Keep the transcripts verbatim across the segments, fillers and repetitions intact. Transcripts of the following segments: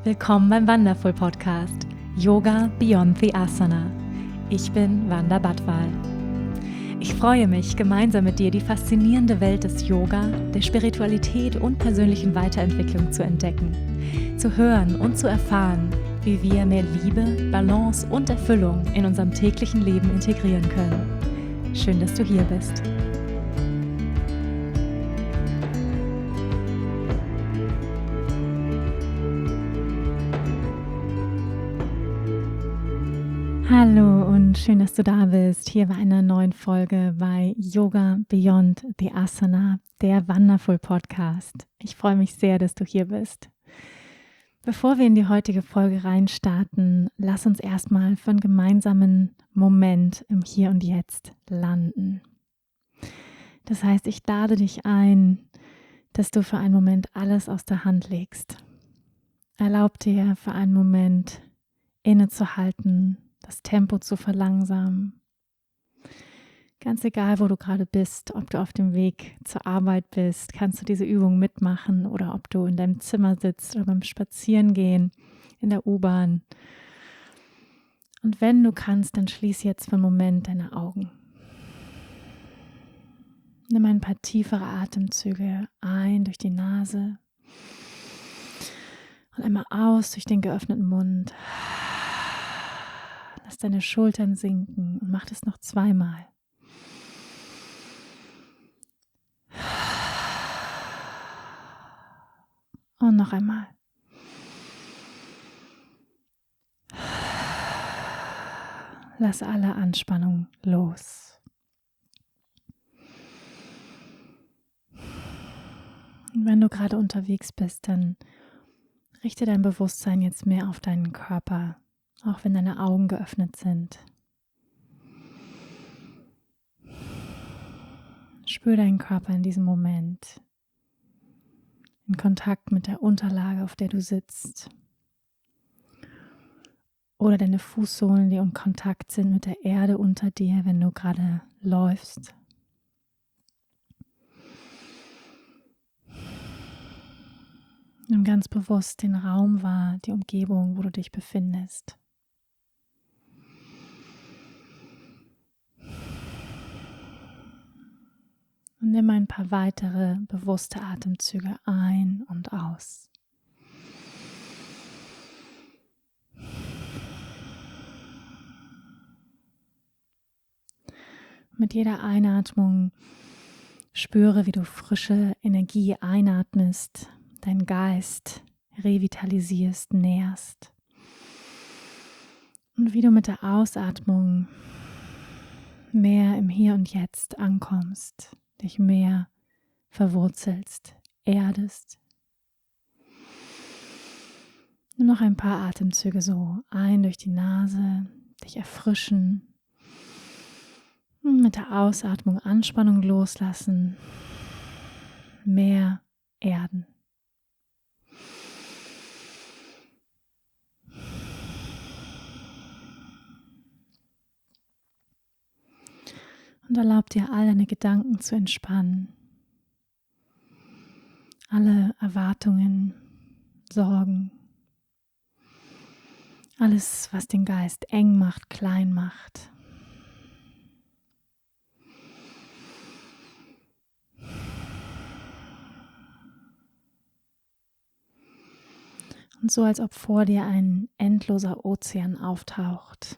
Willkommen beim Wonderful Podcast Yoga Beyond the Asana. Ich bin Wanda Badwal. Ich freue mich, gemeinsam mit dir die faszinierende Welt des Yoga, der Spiritualität und persönlichen Weiterentwicklung zu entdecken, zu hören und zu erfahren, wie wir mehr Liebe, Balance und Erfüllung in unserem täglichen Leben integrieren können. Schön, dass du hier bist. Hallo und schön, dass du da bist, hier bei einer neuen Folge bei Yoga Beyond the Asana, der Wonderful Podcast. Ich freue mich sehr, dass du hier bist. Bevor wir in die heutige Folge reinstarten, lass uns erstmal für einen gemeinsamen Moment im Hier und Jetzt landen. Das heißt, ich lade dich ein, dass du für einen Moment alles aus der Hand legst. Erlaub dir für einen Moment innezuhalten, das Tempo zu verlangsamen. Ganz egal, wo du gerade bist, ob du auf dem Weg zur Arbeit bist, kannst du diese Übung mitmachen oder ob du in deinem Zimmer sitzt oder beim Spazierengehen in der U-Bahn. Und wenn du kannst, dann schließ jetzt für einen Moment deine Augen. Nimm ein paar tiefere Atemzüge ein durch die Nase und einmal aus durch den geöffneten Mund. Lass deine Schultern sinken und mach das noch zweimal. Und noch einmal. Lass alle Anspannung los. Und wenn du gerade unterwegs bist, dann richte dein Bewusstsein jetzt mehr auf deinen Körper, auch wenn deine Augen geöffnet sind. Spür deinen Körper in diesem Moment, in Kontakt mit der Unterlage, auf der du sitzt. Oder deine Fußsohlen, die in Kontakt sind mit der Erde unter dir, wenn du gerade läufst. Nimm ganz bewusst den Raum wahr, die Umgebung, wo du dich befindest. Und nimm ein paar weitere bewusste Atemzüge ein und aus. Mit jeder Einatmung spüre, wie du frische Energie einatmest, deinen Geist revitalisierst, nährst. Und wie du mit der Ausatmung mehr im Hier und Jetzt ankommst, dich mehr verwurzelst, erdest. Nimm noch ein paar Atemzüge so ein durch die Nase, dich erfrischen. Und mit der Ausatmung Anspannung loslassen, mehr erden. Und erlaub dir, all deine Gedanken zu entspannen. Alle Erwartungen, Sorgen, alles, was den Geist eng macht, klein macht. Und so, als ob vor dir ein endloser Ozean auftaucht.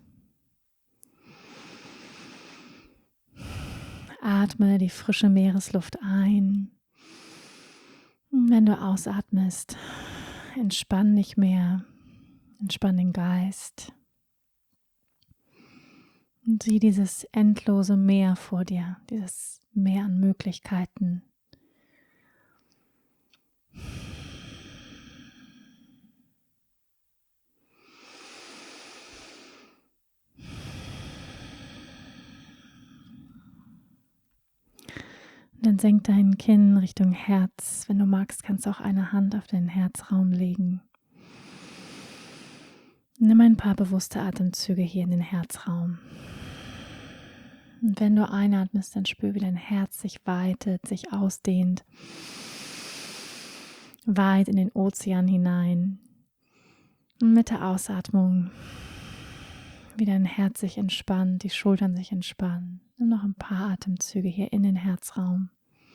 Atme die frische Meeresluft ein. Und wenn du ausatmest, entspann dich mehr, entspann den Geist. Und sieh dieses endlose Meer vor dir, dieses Meer an Möglichkeiten. Dann senk dein Kinn Richtung Herz. Wenn du magst, kannst du auch eine Hand auf den Herzraum legen. Nimm ein paar bewusste Atemzüge hier in den Herzraum. Und wenn du einatmest, dann spür, wie dein Herz sich weitet, sich ausdehnt. Weit in den Ozean hinein. Und mit der Ausatmung wie dein Herz sich entspannt, die Schultern sich entspannen. Nimm noch ein paar Atemzüge hier in den Herzraum.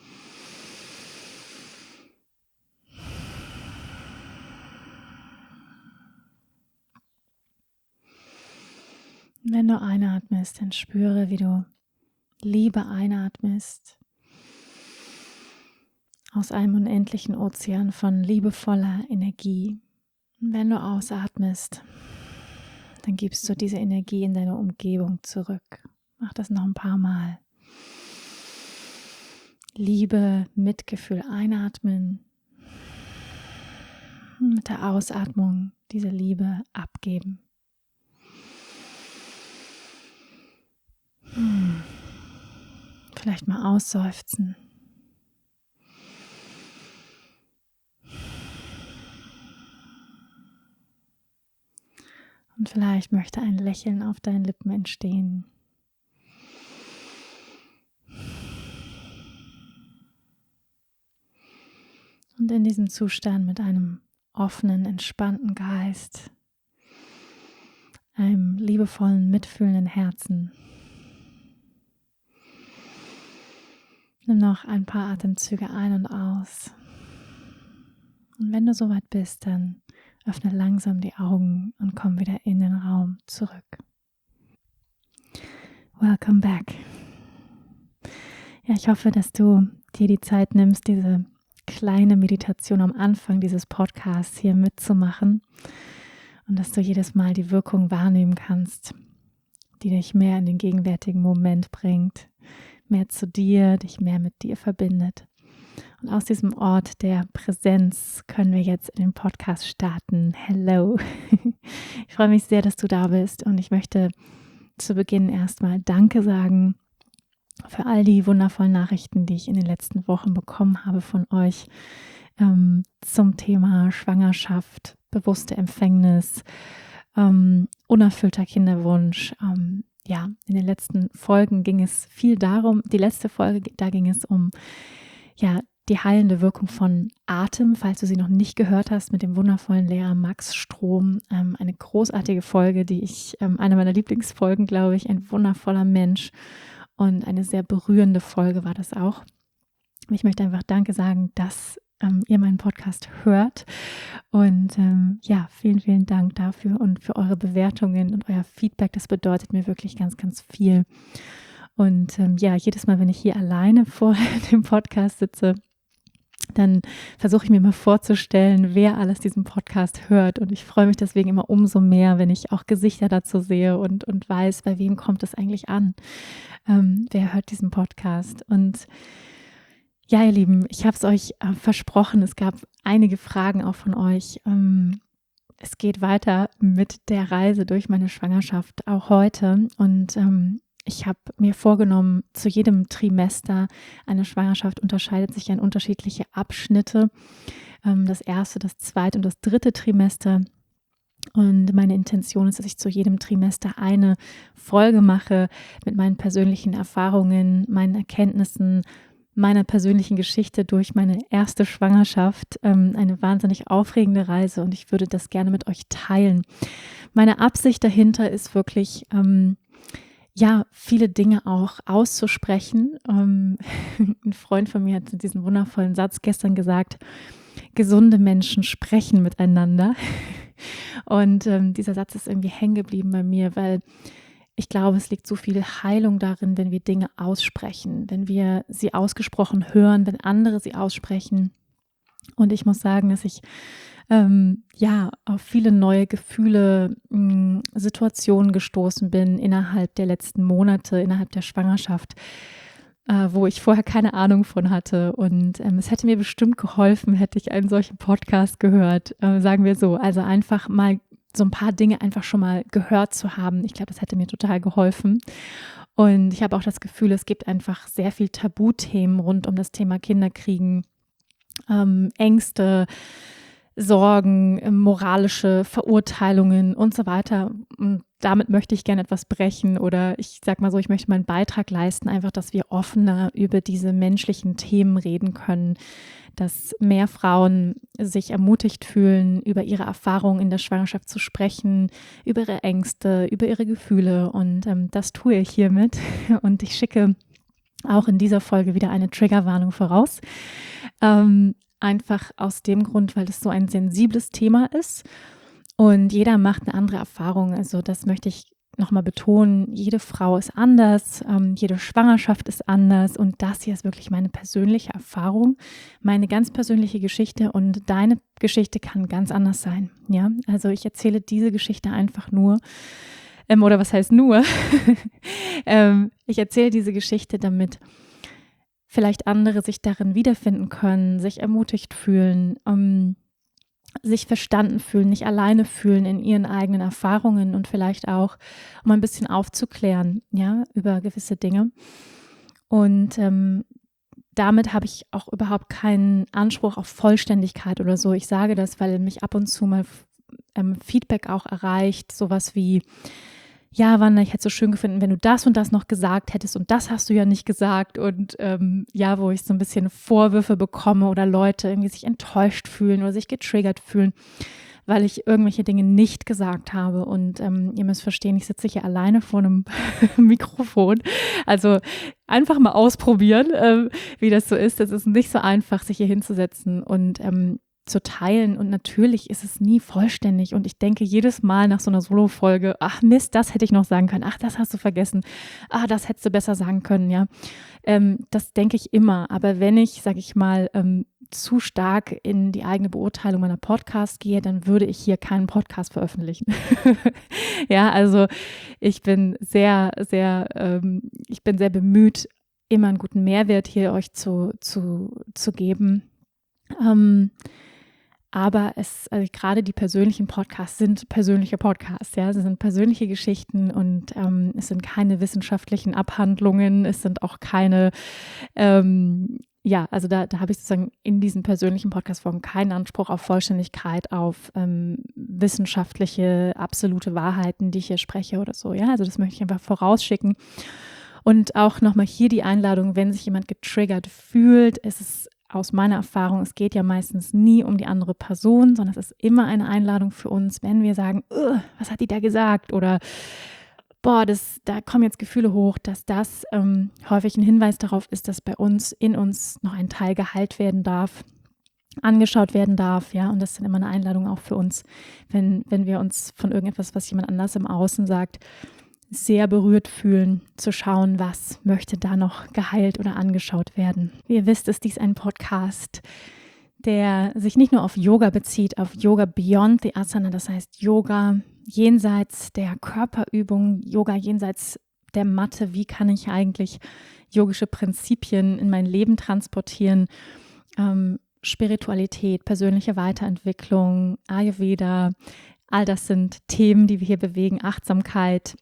Wenn du einatmest, dann spüre, wie du Liebe einatmest aus einem unendlichen Ozean von liebevoller Energie. Und wenn du ausatmest, dann gibst du diese Energie in deine Umgebung zurück. Mach das noch ein paar Mal. Liebe, Mitgefühl einatmen. Und mit der Ausatmung diese Liebe abgeben. Hm. Vielleicht mal ausseufzen. Und vielleicht möchte ein Lächeln auf deinen Lippen entstehen. Und in diesem Zustand mit einem offenen, entspannten Geist, einem liebevollen, mitfühlenden Herzen, nimm noch ein paar Atemzüge ein und aus. Und wenn du soweit bist, dann öffne langsam die Augen und komm wieder in den Raum zurück. Welcome back. Ja, ich hoffe, dass du dir die Zeit nimmst, diese kleine Meditation am Anfang dieses Podcasts hier mitzumachen und dass du jedes Mal die Wirkung wahrnehmen kannst, die dich mehr in den gegenwärtigen Moment bringt, mehr zu dir, dich mehr mit dir verbindet. Und aus diesem Ort der Präsenz können wir jetzt in den Podcast starten. Hello! Ich freue mich sehr, dass du da bist und ich möchte zu Beginn erstmal Danke sagen für all die wundervollen Nachrichten, die ich in den letzten Wochen bekommen habe von euch ähm, zum Thema Schwangerschaft, bewusste Empfängnis, ähm, unerfüllter Kinderwunsch. Ähm, ja, in den letzten Folgen ging es viel darum, die letzte Folge, da ging es um ja, die heilende Wirkung von Atem, falls du sie noch nicht gehört hast, mit dem wundervollen Lehrer Max Strohm. Ähm, eine großartige Folge, die ich, ähm, eine meiner Lieblingsfolgen, glaube ich, ein wundervoller Mensch und eine sehr berührende Folge war das auch. Ich möchte einfach Danke sagen, dass ähm, ihr meinen Podcast hört und ähm, ja, vielen, vielen Dank dafür und für eure Bewertungen und euer Feedback. Das bedeutet mir wirklich ganz, ganz viel. Und ähm, ja, jedes Mal, wenn ich hier alleine vor dem Podcast sitze, dann versuche ich mir mal vorzustellen, wer alles diesen Podcast hört. Und ich freue mich deswegen immer umso mehr, wenn ich auch Gesichter dazu sehe und, und weiß, bei wem kommt es eigentlich an. Ähm, wer hört diesen Podcast? Und ja, ihr Lieben, ich habe es euch äh, versprochen, es gab einige Fragen auch von euch. Ähm, es geht weiter mit der Reise durch meine Schwangerschaft, auch heute. Und ähm, ich habe mir vorgenommen, zu jedem Trimester, eine Schwangerschaft unterscheidet sich in unterschiedliche Abschnitte. Ähm, das erste, das zweite und das dritte Trimester. Und meine Intention ist, dass ich zu jedem Trimester eine Folge mache mit meinen persönlichen Erfahrungen, meinen Erkenntnissen, meiner persönlichen Geschichte durch meine erste Schwangerschaft. Ähm, eine wahnsinnig aufregende Reise und ich würde das gerne mit euch teilen. Meine Absicht dahinter ist wirklich, ähm, ja, viele Dinge auch auszusprechen. Ähm, ein Freund von mir hat diesen wundervollen Satz gestern gesagt: Gesunde Menschen sprechen miteinander. Und ähm, dieser Satz ist irgendwie hängen geblieben bei mir, weil ich glaube, es liegt so viel Heilung darin, wenn wir Dinge aussprechen, wenn wir sie ausgesprochen hören, wenn andere sie aussprechen. Und ich muss sagen, dass ich ähm, ja auf viele neue Gefühle, mh, Situationen gestoßen bin innerhalb der letzten Monate, innerhalb der Schwangerschaft, äh, wo ich vorher keine Ahnung von hatte. Und ähm, es hätte mir bestimmt geholfen, hätte ich einen solchen Podcast gehört, äh, sagen wir so. Also einfach mal so ein paar Dinge einfach schon mal gehört zu haben. Ich glaube, das hätte mir total geholfen. Und ich habe auch das Gefühl, es gibt einfach sehr viel Tabuthemen rund um das Thema Kinderkriegen, ähm, Ängste, Sorgen, moralische Verurteilungen und so weiter. Und damit möchte ich gerne etwas brechen oder ich sag mal so, ich möchte meinen Beitrag leisten, einfach, dass wir offener über diese menschlichen Themen reden können, dass mehr Frauen sich ermutigt fühlen, über ihre Erfahrungen in der Schwangerschaft zu sprechen, über ihre Ängste, über ihre Gefühle und ähm, das tue ich hiermit und ich schicke auch in dieser Folge wieder eine Triggerwarnung voraus. Ähm, einfach aus dem Grund, weil es so ein sensibles Thema ist und jeder macht eine andere Erfahrung. Also das möchte ich nochmal betonen. Jede Frau ist anders, ähm, jede Schwangerschaft ist anders und das hier ist wirklich meine persönliche Erfahrung, meine ganz persönliche Geschichte und deine Geschichte kann ganz anders sein. Ja, also ich erzähle diese Geschichte einfach nur, ähm, oder was heißt nur? ähm, ich erzähle diese Geschichte, damit vielleicht andere sich darin wiederfinden können, sich ermutigt fühlen, ähm, sich verstanden fühlen, nicht alleine fühlen in ihren eigenen Erfahrungen und vielleicht auch, um ein bisschen aufzuklären, ja, über gewisse Dinge. Und ähm, damit habe ich auch überhaupt keinen Anspruch auf Vollständigkeit oder so. Ich sage das, weil mich ab und zu mal ähm, Feedback auch erreicht, sowas wie, ja, Wanda, ich hätte es so schön gefunden, wenn du das und das noch gesagt hättest und das hast du ja nicht gesagt und ähm, ja, wo ich so ein bisschen Vorwürfe bekomme oder Leute irgendwie sich enttäuscht fühlen oder sich getriggert fühlen, weil ich irgendwelche Dinge nicht gesagt habe und ähm, ihr müsst verstehen, ich sitze hier alleine vor einem Mikrofon, also einfach mal ausprobieren, ähm, wie das so ist. Es ist nicht so einfach, sich hier hinzusetzen und ähm, zu teilen und natürlich ist es nie vollständig und ich denke jedes Mal nach so einer Solo-Folge, ach Mist, das hätte ich noch sagen können, ach, das hast du vergessen, ah, das hättest du besser sagen können, ja. Ähm, das denke ich immer, aber wenn ich, sage ich mal, ähm, zu stark in die eigene Beurteilung meiner Podcasts gehe, dann würde ich hier keinen Podcast veröffentlichen. Ja, also ich bin sehr, sehr, ähm, ich bin sehr bemüht, immer einen guten Mehrwert hier euch zu, zu, zu geben. Ähm, Aber es, also gerade die persönlichen Podcasts sind persönliche Podcasts, ja, sie sind persönliche Geschichten und ähm, es sind keine wissenschaftlichen Abhandlungen, es sind auch keine, ähm, ja, also da, da habe ich sozusagen in diesen persönlichen Podcast-Folgen keinen Anspruch auf Vollständigkeit, auf ähm, wissenschaftliche, absolute Wahrheiten, die ich hier spreche oder so, ja, also das möchte ich einfach vorausschicken. Und auch nochmal hier die Einladung, wenn sich jemand getriggert fühlt, ist es aus meiner Erfahrung, es geht ja meistens nie um die andere Person, sondern es ist immer eine Einladung für uns, wenn wir sagen, was hat die da gesagt oder boah, das, da kommen jetzt Gefühle hoch, dass das ähm, häufig ein Hinweis darauf ist, dass bei uns, in uns noch ein Teil geheilt werden darf, angeschaut werden darf, ja, und das ist dann immer eine Einladung auch für uns, wenn, wenn wir uns von irgendetwas, was jemand anders im Außen sagt, sehr berührt fühlen, zu schauen, was möchte da noch geheilt oder angeschaut werden. Wie ihr wisst, ist dies ein Podcast, der sich nicht nur auf Yoga bezieht, auf Yoga Beyond the Asana, das heißt Yoga jenseits der Körperübung, Yoga jenseits der Matte. Wie kann ich eigentlich yogische Prinzipien in mein Leben transportieren? Ähm, Spiritualität, persönliche Weiterentwicklung, Ayurveda, all das sind Themen, die wir hier bewegen, Achtsamkeit.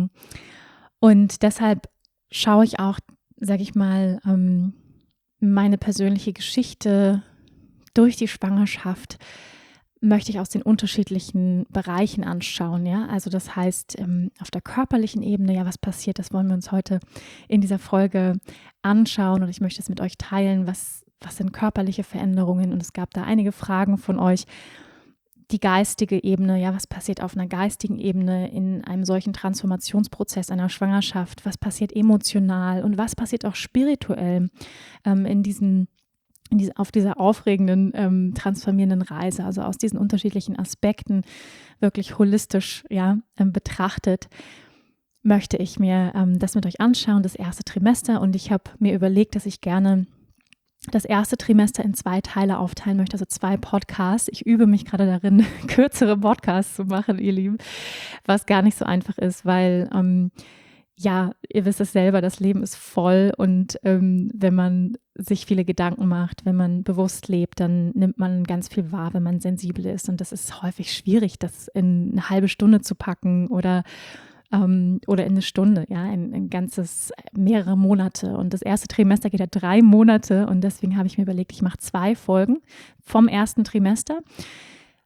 Und deshalb schaue ich auch, sage ich mal, meine persönliche Geschichte durch die Schwangerschaft möchte ich aus den unterschiedlichen Bereichen anschauen. Ja? Also das heißt, auf der körperlichen Ebene, ja, was passiert, das wollen wir uns heute in dieser Folge anschauen und ich möchte es mit euch teilen, was, was sind körperliche Veränderungen und es gab da einige Fragen von euch. Die geistige Ebene, ja, was passiert auf einer geistigen Ebene in einem solchen Transformationsprozess einer Schwangerschaft, was passiert emotional und was passiert auch spirituell ähm, in diesen, in diese, auf dieser aufregenden, ähm, transformierenden Reise, also aus diesen unterschiedlichen Aspekten wirklich holistisch, ja, ähm, betrachtet, möchte ich mir ähm, das mit euch anschauen, das erste Trimester und ich habe mir überlegt, dass ich gerne das erste Trimester in zwei Teile aufteilen möchte, also zwei Podcasts. Ich übe mich gerade darin, kürzere Podcasts zu machen, ihr Lieben, was gar nicht so einfach ist, weil, ähm, ja, ihr wisst es selber, das Leben ist voll und ähm, wenn man sich viele Gedanken macht, wenn man bewusst lebt, dann nimmt man ganz viel wahr, wenn man sensibel ist und das ist häufig schwierig, das in eine halbe Stunde zu packen oder Ähm, oder in eine Stunde, ja, ein, ein ganzes, mehrere Monate. Und das erste Trimester geht ja drei Monate und deswegen habe ich mir überlegt, ich mache zwei Folgen vom ersten Trimester.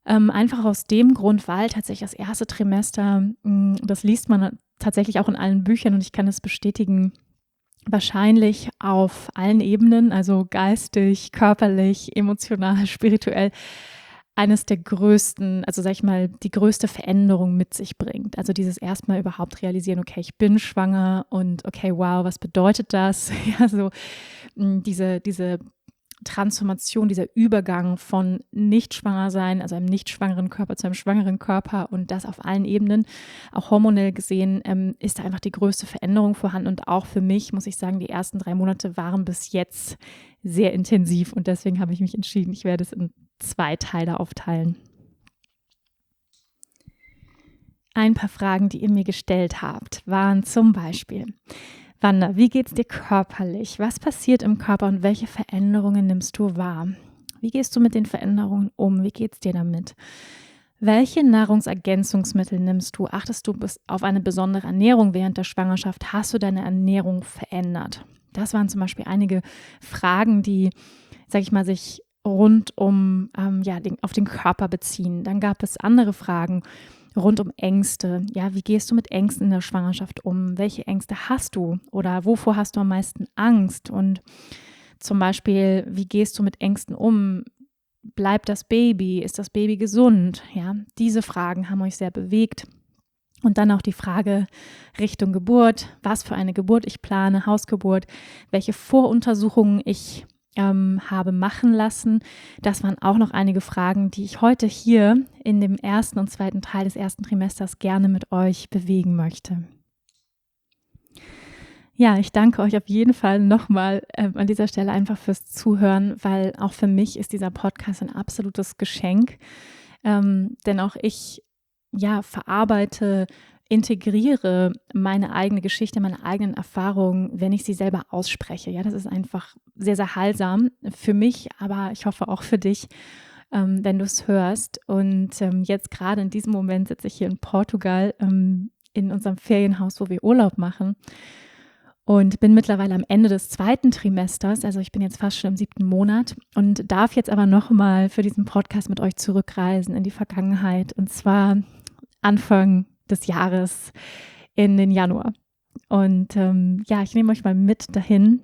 Ähm, einfach aus dem Grund, weil tatsächlich das erste Trimester, mh, das liest man tatsächlich auch in allen Büchern und ich kann es bestätigen, wahrscheinlich auf allen Ebenen, also geistig, körperlich, emotional, spirituell, eines der größten, also sag ich mal, die größte Veränderung mit sich bringt. Also dieses erstmal überhaupt realisieren, okay, ich bin schwanger und okay, wow, was bedeutet das? Ja, so mh, diese, diese Transformation, dieser Übergang von nicht schwanger sein, also einem nicht schwangeren Körper zu einem schwangeren Körper und das auf allen Ebenen, auch hormonell gesehen, ähm, ist da einfach die größte Veränderung vorhanden und auch für mich, muss ich sagen, die ersten drei Monate waren bis jetzt sehr intensiv und deswegen habe ich mich entschieden, ich werde es in zwei Teile aufteilen. Ein paar Fragen, die ihr mir gestellt habt, waren zum Beispiel: Wanda, wie geht's dir körperlich? Was passiert im Körper und welche Veränderungen nimmst du wahr? Wie gehst du mit den Veränderungen um? Wie geht's dir damit? Welche Nahrungsergänzungsmittel nimmst du? Achtest du auf eine besondere Ernährung während der Schwangerschaft? Hast du deine Ernährung verändert? Das waren zum Beispiel einige Fragen, die, sag ich mal, sich rund um ähm, ja, den, auf den Körper beziehen. Dann gab es andere Fragen rund um Ängste. Ja, wie gehst du mit Ängsten in der Schwangerschaft um? Welche Ängste hast du? Oder wovor hast du am meisten Angst? Und zum Beispiel, wie gehst du mit Ängsten um? Bleibt das Baby? Ist das Baby gesund? Ja, diese Fragen haben euch sehr bewegt. Und dann auch die Frage Richtung Geburt, was für eine Geburt ich plane, Hausgeburt, welche Voruntersuchungen ich ähm, habe machen lassen. Das waren auch noch einige Fragen, die ich heute hier in dem ersten und zweiten Teil des ersten Trimesters gerne mit euch bewegen möchte. Ja, ich danke euch auf jeden Fall nochmal äh, an dieser Stelle einfach fürs Zuhören, weil auch für mich ist dieser Podcast ein absolutes Geschenk, ähm, denn auch ich ja, verarbeite, integriere meine eigene Geschichte, meine eigenen Erfahrungen, wenn ich sie selber ausspreche. Ja, das ist einfach sehr, sehr heilsam für mich, aber ich hoffe auch für dich, ähm, wenn du es hörst. Und ähm, jetzt gerade in diesem Moment sitze ich hier in Portugal ähm, in unserem Ferienhaus, wo wir Urlaub machen. Und bin mittlerweile am Ende des zweiten Trimesters, also ich bin jetzt fast schon im siebten Monat und darf jetzt aber nochmal für diesen Podcast mit euch zurückreisen in die Vergangenheit und zwar Anfang des Jahres in den Januar. Und ähm, ja, ich nehme euch mal mit dahin.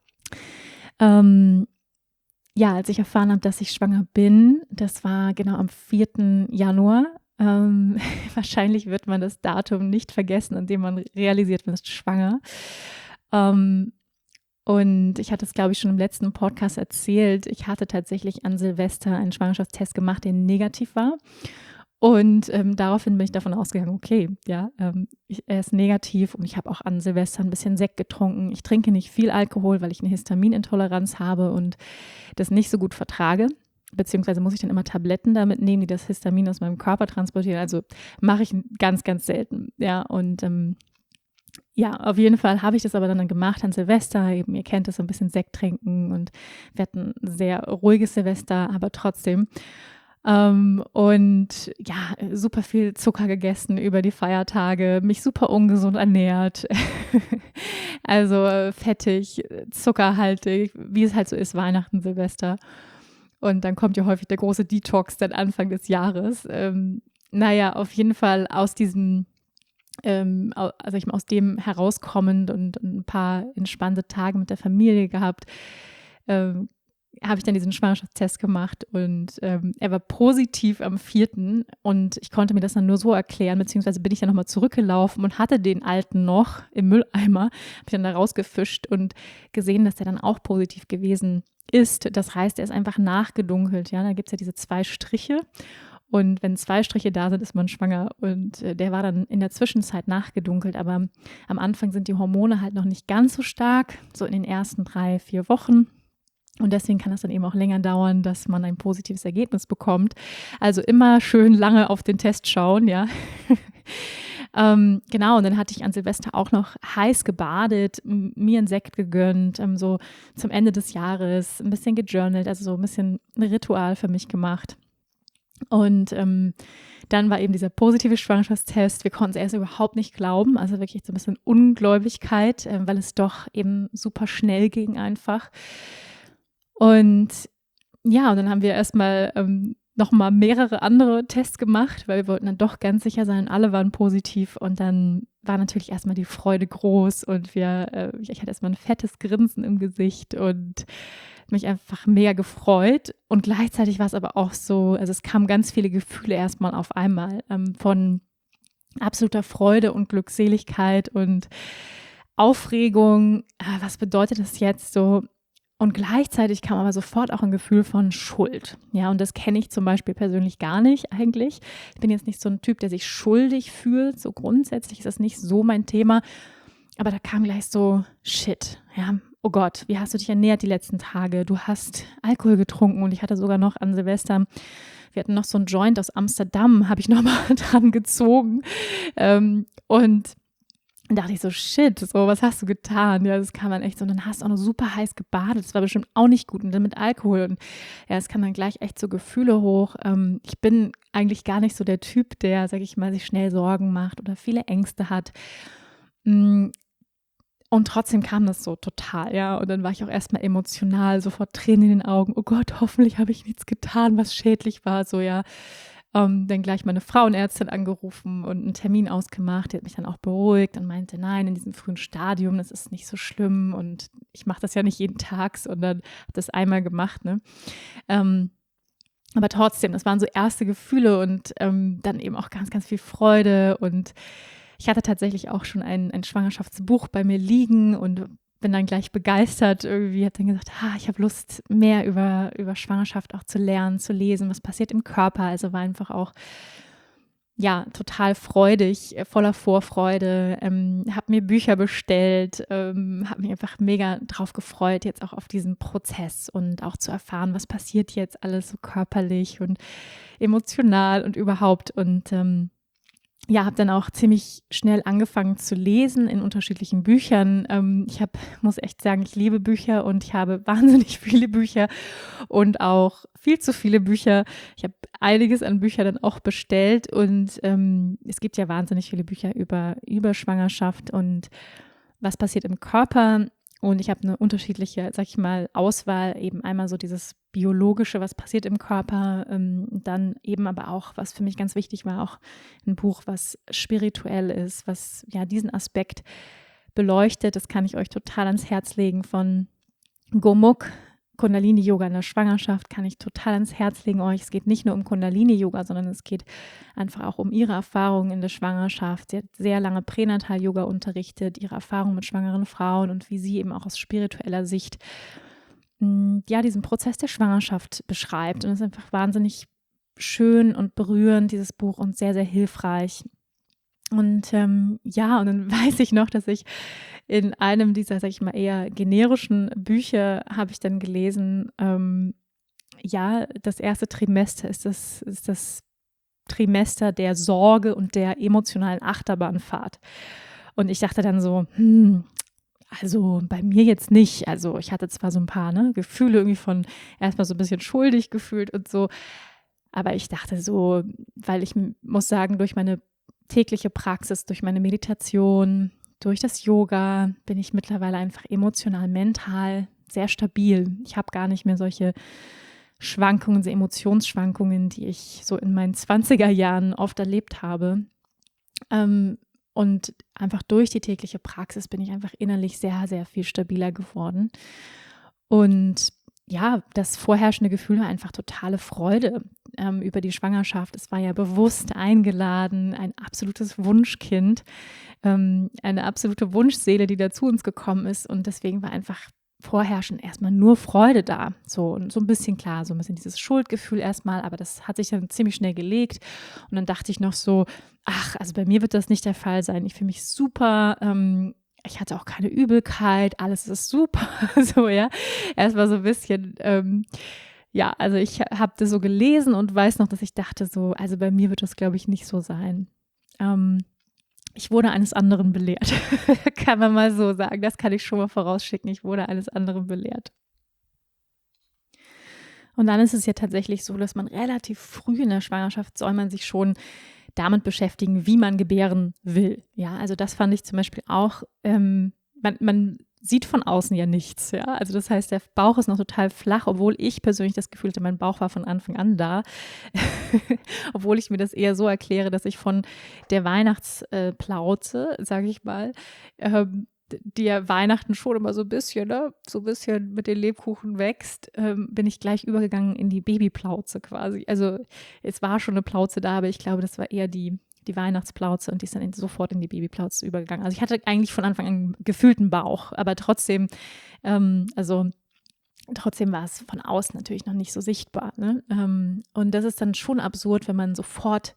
Ähm, ja, als ich erfahren habe, dass ich schwanger bin, das war genau am vierten Januar. Ähm, wahrscheinlich wird man das Datum nicht vergessen, an dem man realisiert, man ist schwanger. Ähm, und ich hatte es, glaube ich, schon im letzten Podcast erzählt. Ich hatte tatsächlich an Silvester einen Schwangerschaftstest gemacht, der negativ war. Und ähm, daraufhin bin ich davon ausgegangen, okay, ja, ähm, ich, er ist negativ und ich habe auch an Silvester ein bisschen Sekt getrunken. Ich trinke nicht viel Alkohol, weil ich eine Histaminintoleranz habe und das nicht so gut vertrage. Beziehungsweise muss ich dann immer Tabletten damit nehmen, die das Histamin aus meinem Körper transportieren. Also mache ich ganz, ganz selten. Ja, und ähm, ja, auf jeden Fall habe ich das aber dann gemacht an Silvester. Eben, ihr kennt das, so ein bisschen Sekt trinken und wir hatten ein sehr ruhiges Silvester, aber trotzdem. Ähm, und ja, super viel Zucker gegessen über die Feiertage, mich super ungesund ernährt. Also fettig, zuckerhaltig, wie es halt so ist, Weihnachten, Silvester. Und dann kommt ja häufig der große Detox dann Anfang des Jahres. Ähm, naja, auf jeden Fall aus diesem, ähm, also ich aus dem herauskommend und ein paar entspannte Tage mit der Familie gehabt, ähm, habe ich dann diesen Schwangerschaftstest gemacht und ähm, er war positiv am vierten und ich konnte mir das dann nur so erklären, beziehungsweise bin ich dann nochmal zurückgelaufen und hatte den alten noch im Mülleimer, habe ich dann da rausgefischt und gesehen, dass der dann auch positiv gewesen ist. Das heißt, er ist einfach nachgedunkelt, ja, da gibt es ja diese zwei Striche und wenn zwei Striche da sind, ist man schwanger und äh, der war dann in der Zwischenzeit nachgedunkelt, aber am Anfang sind die Hormone halt noch nicht ganz so stark, so in den ersten drei, vier Wochen. Und deswegen kann es dann eben auch länger dauern, dass man ein positives Ergebnis bekommt. Also immer schön lange auf den Test schauen, ja. ähm, genau, und dann hatte ich an Silvester auch noch heiß gebadet, m- mir einen Sekt gegönnt, ähm, so zum Ende des Jahres, ein bisschen gejournalt, also so ein bisschen ein Ritual für mich gemacht. Und ähm, dann war eben dieser positive Schwangerschaftstest. Wir konnten es erst überhaupt nicht glauben, also wirklich so ein bisschen Ungläubigkeit, äh, weil es doch eben super schnell ging einfach. Und ja, und dann haben wir erstmal ähm, nochmal mehrere andere Tests gemacht, weil wir wollten dann doch ganz sicher sein, alle waren positiv und dann war natürlich erstmal die Freude groß und wir, äh, ich hatte erstmal ein fettes Grinsen im Gesicht und mich einfach mega gefreut und gleichzeitig war es aber auch so, also es kamen ganz viele Gefühle erstmal auf einmal ähm, von absoluter Freude und Glückseligkeit und Aufregung, ah, was bedeutet das jetzt so? Und gleichzeitig kam aber sofort auch ein Gefühl von Schuld. Ja, und das kenne ich zum Beispiel persönlich gar nicht eigentlich. Ich bin jetzt nicht so ein Typ, der sich schuldig fühlt. So grundsätzlich ist das nicht so mein Thema. Aber da kam gleich so, shit, ja, oh Gott, wie hast du dich ernährt die letzten Tage? Du hast Alkohol getrunken und ich hatte sogar noch an Silvester, wir hatten noch so einen Joint aus Amsterdam, habe ich nochmal dran gezogen. Ähm, und dann dachte ich so, shit, so, was hast du getan? Ja, das kann man echt so. Und dann hast du auch noch super heiß gebadet. Das war bestimmt auch nicht gut. Und dann mit Alkohol. Und ja, es kam dann gleich echt so Gefühle hoch. Ähm, ich bin eigentlich gar nicht so der Typ, der, sag ich mal, sich schnell Sorgen macht oder viele Ängste hat. Und trotzdem kam das so total, ja. Und dann war ich auch erstmal emotional, sofort Tränen in den Augen. Oh Gott, hoffentlich habe ich nichts getan, was schädlich war. So, ja. Ähm, dann gleich meine Frauenärztin angerufen und einen Termin ausgemacht. Die hat mich dann auch beruhigt und meinte, nein, in diesem frühen Stadium, das ist nicht so schlimm und ich mache das ja nicht jeden Tag, sondern habe das einmal gemacht, ne? Ähm, aber trotzdem, das waren so erste Gefühle und ähm, dann eben auch ganz, ganz viel Freude und ich hatte tatsächlich auch schon ein, ein Schwangerschaftsbuch bei mir liegen und bin dann gleich begeistert irgendwie, habe dann gesagt, ah, ich habe Lust, mehr über, über Schwangerschaft auch zu lernen, zu lesen, was passiert im Körper. Also war einfach auch, ja, total freudig, voller Vorfreude, ähm, habe mir Bücher bestellt, ähm, habe mich einfach mega drauf gefreut, jetzt auch auf diesen Prozess und auch zu erfahren, was passiert jetzt alles so körperlich und emotional und überhaupt und ähm, ja, habe dann auch ziemlich schnell angefangen zu lesen in unterschiedlichen Büchern. Ähm, ich hab, muss echt sagen, ich liebe Bücher und ich habe wahnsinnig viele Bücher und auch viel zu viele Bücher. Ich habe einiges an Büchern dann auch bestellt und ähm, es gibt ja wahnsinnig viele Bücher über, über Schwangerschaft und was passiert im Körper. Und ich habe eine unterschiedliche, sag ich mal, Auswahl, eben einmal so dieses Biologische, was passiert im Körper, ähm, dann eben aber auch, was für mich ganz wichtig war, auch ein Buch, was spirituell ist, was ja diesen Aspekt beleuchtet. Das kann ich euch total ans Herz legen von Gomuk. Kundalini-Yoga in der Schwangerschaft kann ich total ans Herz legen euch. Es geht nicht nur um Kundalini-Yoga, sondern es geht einfach auch um ihre Erfahrungen in der Schwangerschaft. Sie hat sehr lange Pränatal-Yoga unterrichtet, ihre Erfahrungen mit schwangeren Frauen und wie sie eben auch aus spiritueller Sicht ja, diesen Prozess der Schwangerschaft beschreibt. Und es ist einfach wahnsinnig schön und berührend, dieses Buch, und sehr, sehr hilfreich. Und ähm, ja, und dann weiß ich noch, dass ich in einem dieser, sag ich mal, eher generischen Bücher habe ich dann gelesen, ähm, ja, das erste Trimester ist das, ist das Trimester der Sorge und der emotionalen Achterbahnfahrt. Und ich dachte dann so, hm, also bei mir jetzt nicht. Also ich hatte zwar so ein paar ne, Gefühle irgendwie von erstmal so ein bisschen schuldig gefühlt und so, aber ich dachte so, weil ich muss sagen, durch meine tägliche Praxis, durch meine Meditation, durch das Yoga bin ich mittlerweile einfach emotional, mental sehr stabil. Ich habe gar nicht mehr solche Schwankungen, so Emotionsschwankungen, die ich so in meinen zwanziger Jahren oft erlebt habe. Ähm, und einfach durch die tägliche Praxis bin ich einfach innerlich sehr, sehr viel stabiler geworden. Und ja, das vorherrschende Gefühl war einfach totale Freude ähm, über die Schwangerschaft. Es war ja bewusst eingeladen, ein absolutes Wunschkind, ähm, eine absolute Wunschseele, die da zu uns gekommen ist. Und deswegen war einfach vorherrschend erstmal nur Freude da. So, und so ein bisschen klar, so ein bisschen dieses Schuldgefühl erstmal, aber das hat sich dann ziemlich schnell gelegt. Und dann dachte ich noch so, ach, also bei mir wird das nicht der Fall sein. Ich fühle mich super, ähm, ich hatte auch keine Übelkeit, alles ist super, so, ja. Erstmal so ein bisschen, ähm, ja, also ich habe das so gelesen und weiß noch, dass ich dachte so, also bei mir wird das, glaube ich, nicht so sein. Ähm, ich wurde eines anderen belehrt, kann man mal so sagen. Das kann ich schon mal vorausschicken, ich wurde eines anderen belehrt. Und dann ist es ja tatsächlich so, dass man relativ früh in der Schwangerschaft soll man sich schon damit beschäftigen, wie man gebären will. Ja, also das fand ich zum Beispiel auch, ähm, man, man sieht von außen ja nichts, ja. Also das heißt, der Bauch ist noch total flach, obwohl ich persönlich das Gefühl hatte, mein Bauch war von Anfang an da. Obwohl ich mir das eher so erkläre, dass ich von der Weihnachtsplauze, sage ich mal, ähm, die ja Weihnachten schon immer so ein bisschen, ne, so ein bisschen mit den Lebkuchen wächst, ähm, bin ich gleich übergegangen in die Babyplauze quasi. Also es war schon eine Plauze da, aber ich glaube, das war eher die die Weihnachtsplauze und die ist dann in, sofort in die Babyplauze übergegangen. Also ich hatte eigentlich von Anfang an einen gefühlten Bauch, aber trotzdem, ähm, also trotzdem war es von außen natürlich noch nicht so sichtbar. Ne? Ähm, und das ist dann schon absurd, wenn man sofort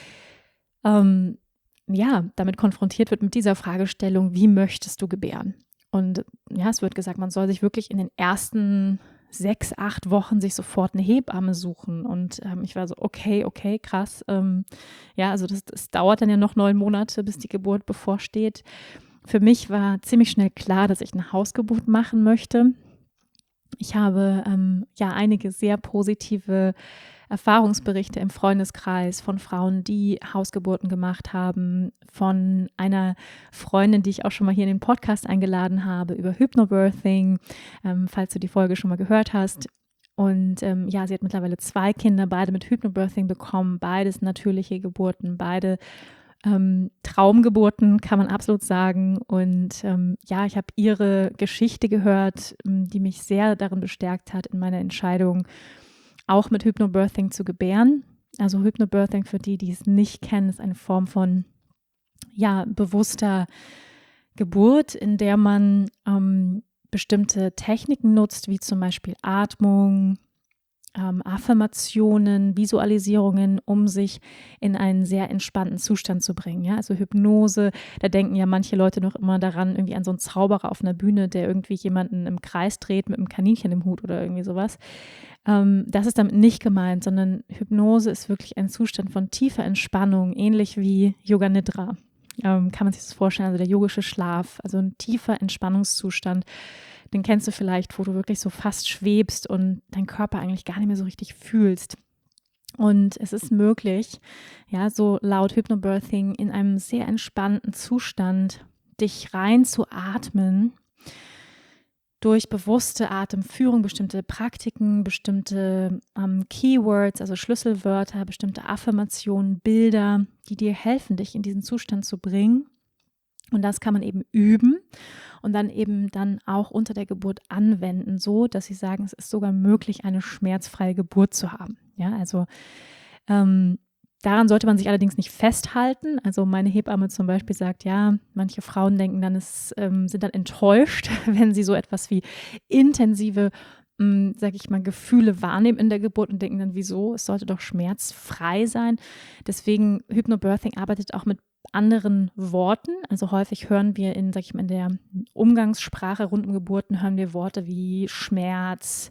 ähm, ja, damit konfrontiert wird mit dieser Fragestellung, wie möchtest du gebären? Und ja, es wird gesagt, man soll sich wirklich in den ersten sechs, acht Wochen sich sofort eine Hebamme suchen. Und ähm, ich war so, okay, okay, krass. Ähm, ja, also das, das dauert dann ja noch neun Monate, bis die Geburt bevorsteht. Für mich war ziemlich schnell klar, dass ich eine Hausgeburt machen möchte. Ich habe ähm, ja einige sehr positive Erfahrungsberichte im Freundeskreis von Frauen, die Hausgeburten gemacht haben, von einer Freundin, die ich auch schon mal hier in den Podcast eingeladen habe, über Hypnobirthing, ähm, falls du die Folge schon mal gehört hast. Und ähm, ja, sie hat mittlerweile zwei Kinder, beide mit Hypnobirthing bekommen, beides natürliche Geburten, beide ähm, Traumgeburten, kann man absolut sagen. Und ähm, ja, ich habe ihre Geschichte gehört, die mich sehr darin bestärkt hat, in meiner Entscheidung, auch mit Hypnobirthing zu gebären. Also Hypnobirthing, für die, die es nicht kennen, ist eine Form von ja, bewusster Geburt, in der man ähm, bestimmte Techniken nutzt, wie zum Beispiel Atmung, ähm, Affirmationen, Visualisierungen, um sich in einen sehr entspannten Zustand zu bringen. Ja? Also Hypnose, da denken ja manche Leute noch immer daran, irgendwie an so einen Zauberer auf einer Bühne, der irgendwie jemanden im Kreis dreht mit einem Kaninchen im Hut oder irgendwie sowas. Ähm, das ist damit nicht gemeint, sondern Hypnose ist wirklich ein Zustand von tiefer Entspannung, ähnlich wie Yoga Nidra. Ähm, kann man sich das vorstellen, also der yogische Schlaf, also ein tiefer Entspannungszustand. Den kennst du vielleicht, wo du wirklich so fast schwebst und deinen Körper eigentlich gar nicht mehr so richtig fühlst. Und es ist möglich, ja, so laut Hypnobirthing in einem sehr entspannten Zustand dich rein zu atmen, durch bewusste Atemführung, bestimmte Praktiken, bestimmte ähm, Keywords, also Schlüsselwörter, bestimmte Affirmationen, Bilder, die dir helfen, dich in diesen Zustand zu bringen. Und das kann man eben üben und dann eben dann auch unter der Geburt anwenden, so dass sie sagen, es ist sogar möglich, eine schmerzfreie Geburt zu haben. Ja, also ähm, daran sollte man sich allerdings nicht festhalten. Also meine Hebamme zum Beispiel sagt, ja, manche Frauen denken dann, es ähm, sind dann enttäuscht, wenn sie so etwas wie intensive, ähm, sag ich mal, Gefühle wahrnehmen in der Geburt und denken dann, wieso? Es sollte doch schmerzfrei sein. Deswegen Hypnobirthing arbeitet auch mit anderen Worten. Also häufig hören wir in, sag ich mal, in der Umgangssprache rund um Geburten hören wir Worte wie Schmerz,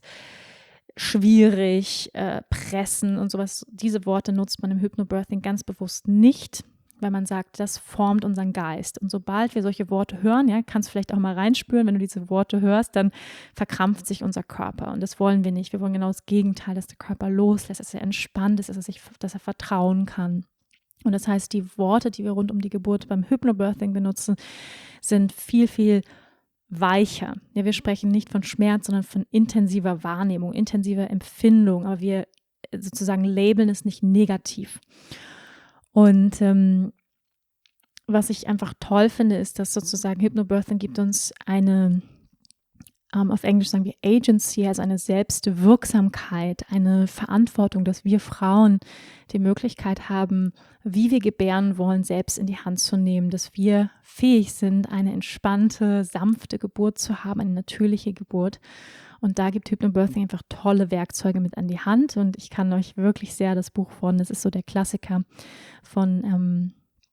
schwierig, äh, pressen und sowas. Diese Worte nutzt man im Hypnobirthing ganz bewusst nicht, weil man sagt, das formt unseren Geist. Und sobald wir solche Worte hören, ja, kannst du vielleicht auch mal reinspüren, wenn du diese Worte hörst, dann verkrampft sich unser Körper. Und das wollen wir nicht. Wir wollen genau das Gegenteil, dass der Körper loslässt, dass er entspannt ist, dass er sich, dass er vertrauen kann. Und das heißt, die Worte, die wir rund um die Geburt beim Hypnobirthing benutzen, sind viel, viel weicher. Ja, wir sprechen nicht von Schmerz, sondern von intensiver Wahrnehmung, intensiver Empfindung, aber wir sozusagen labeln es nicht negativ. Und ähm, was ich einfach toll finde, ist, dass sozusagen Hypnobirthing gibt uns eine, ähm, auf Englisch sagen wir Agency, also eine Selbstwirksamkeit, eine Verantwortung, dass wir Frauen die Möglichkeit haben, wie wir gebären wollen, selbst in die Hand zu nehmen, dass wir fähig sind, eine entspannte, sanfte Geburt zu haben, eine natürliche Geburt. Und da gibt Hypnobirthing einfach tolle Werkzeuge mit an die Hand. Und ich kann euch wirklich sehr das Buch von, das ist so der Klassiker von ähm,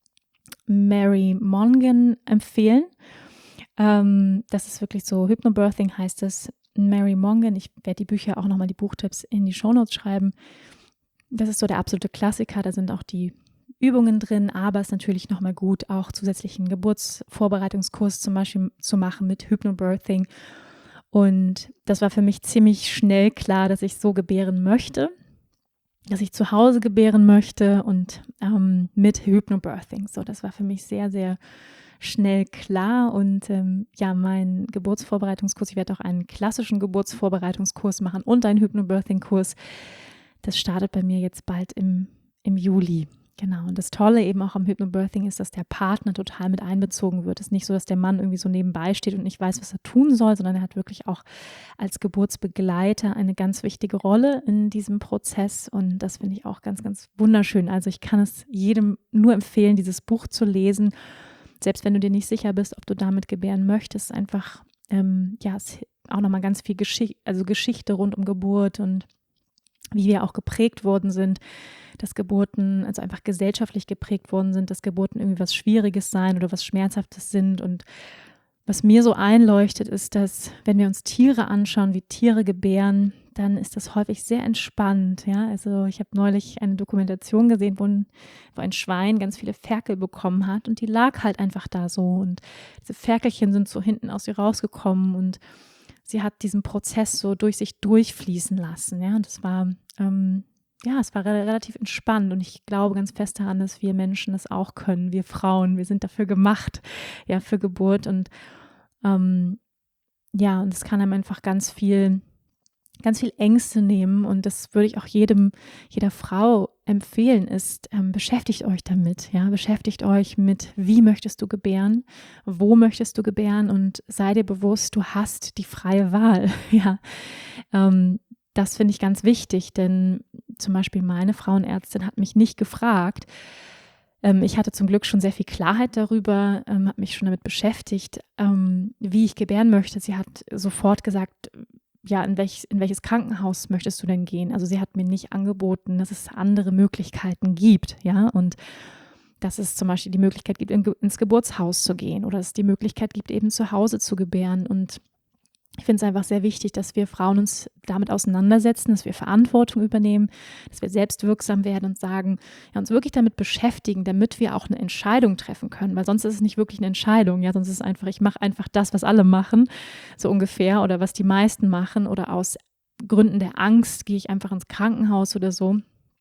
Mary Mongan empfehlen. Ähm, das ist wirklich so, Hypnobirthing heißt es, Mary Mongan. Ich werde die Bücher auch nochmal, die Buchtipps in die Shownotes schreiben. Das ist so der absolute Klassiker, da sind auch die Übungen drin, aber es ist natürlich nochmal gut, auch zusätzlichen Geburtsvorbereitungskurs zum Beispiel zu machen mit Hypnobirthing. Und das war für mich ziemlich schnell klar, dass ich so gebären möchte, dass ich zu Hause gebären möchte und ähm, mit Hypnobirthing. So, das war für mich sehr, sehr schnell klar. Und ähm, ja, mein Geburtsvorbereitungskurs, ich werde auch einen klassischen Geburtsvorbereitungskurs machen und einen Hypnobirthing-Kurs. Das startet bei mir jetzt bald im, im Juli. Genau, und das Tolle eben auch am Hypnobirthing ist, dass der Partner total mit einbezogen wird. Es ist nicht so, dass der Mann irgendwie so nebenbei steht und nicht weiß, was er tun soll, sondern er hat wirklich auch als Geburtsbegleiter eine ganz wichtige Rolle in diesem Prozess, und das finde ich auch ganz, ganz wunderschön. Also ich kann es jedem nur empfehlen, dieses Buch zu lesen, selbst wenn du dir nicht sicher bist, ob du damit gebären möchtest. Einfach, ähm, ja, es ist auch nochmal ganz viel Geschichte, also Geschichte rund um Geburt und wie wir auch geprägt worden sind, dass Geburten, also einfach gesellschaftlich geprägt worden sind, dass Geburten irgendwie was Schwieriges sein oder was Schmerzhaftes sind. Und was mir so einleuchtet, ist, dass wenn wir uns Tiere anschauen, wie Tiere gebären, dann ist das häufig sehr entspannt. Ja? Also ich habe neulich eine Dokumentation gesehen, wo ein, wo ein Schwein ganz viele Ferkel bekommen hat, und die lag halt einfach da so, und diese Ferkelchen sind so hinten aus ihr rausgekommen, und sie hat diesen Prozess so durch sich durchfließen lassen. Ja? Und es war, ähm, ja, es war re- relativ entspannt, und ich glaube ganz fest daran, dass wir Menschen das auch können, wir Frauen, wir sind dafür gemacht, ja, für Geburt, und ähm, ja, und es kann einem einfach ganz viel, ganz viel Ängste nehmen, und das würde ich auch jedem, jeder Frau empfehlen, ist, ähm, beschäftigt euch damit, ja, beschäftigt euch mit, wie möchtest du gebären, wo möchtest du gebären, und sei dir bewusst, du hast die freie Wahl, ja, ähm, das finde ich ganz wichtig, denn zum Beispiel meine Frauenärztin hat mich nicht gefragt. Ähm, ich hatte zum Glück schon sehr viel Klarheit darüber, ähm, habe mich schon damit beschäftigt, ähm, wie ich gebären möchte. Sie hat sofort gesagt, ja, in, welch, in welches Krankenhaus möchtest du denn gehen? Also sie hat mir nicht angeboten, dass es andere Möglichkeiten gibt, ja, und dass es zum Beispiel die Möglichkeit gibt, in, ins Geburtshaus zu gehen, oder dass es die Möglichkeit gibt, eben zu Hause zu gebären. Und ich finde es einfach sehr wichtig, dass wir Frauen uns damit auseinandersetzen, dass wir Verantwortung übernehmen, dass wir selbstwirksam werden und sagen, ja, uns wirklich damit beschäftigen, damit wir auch eine Entscheidung treffen können, weil sonst ist es nicht wirklich eine Entscheidung, ja, sonst ist es einfach, ich mache einfach das, was alle machen, so ungefähr, oder was die meisten machen, oder aus Gründen der Angst gehe ich einfach ins Krankenhaus oder so.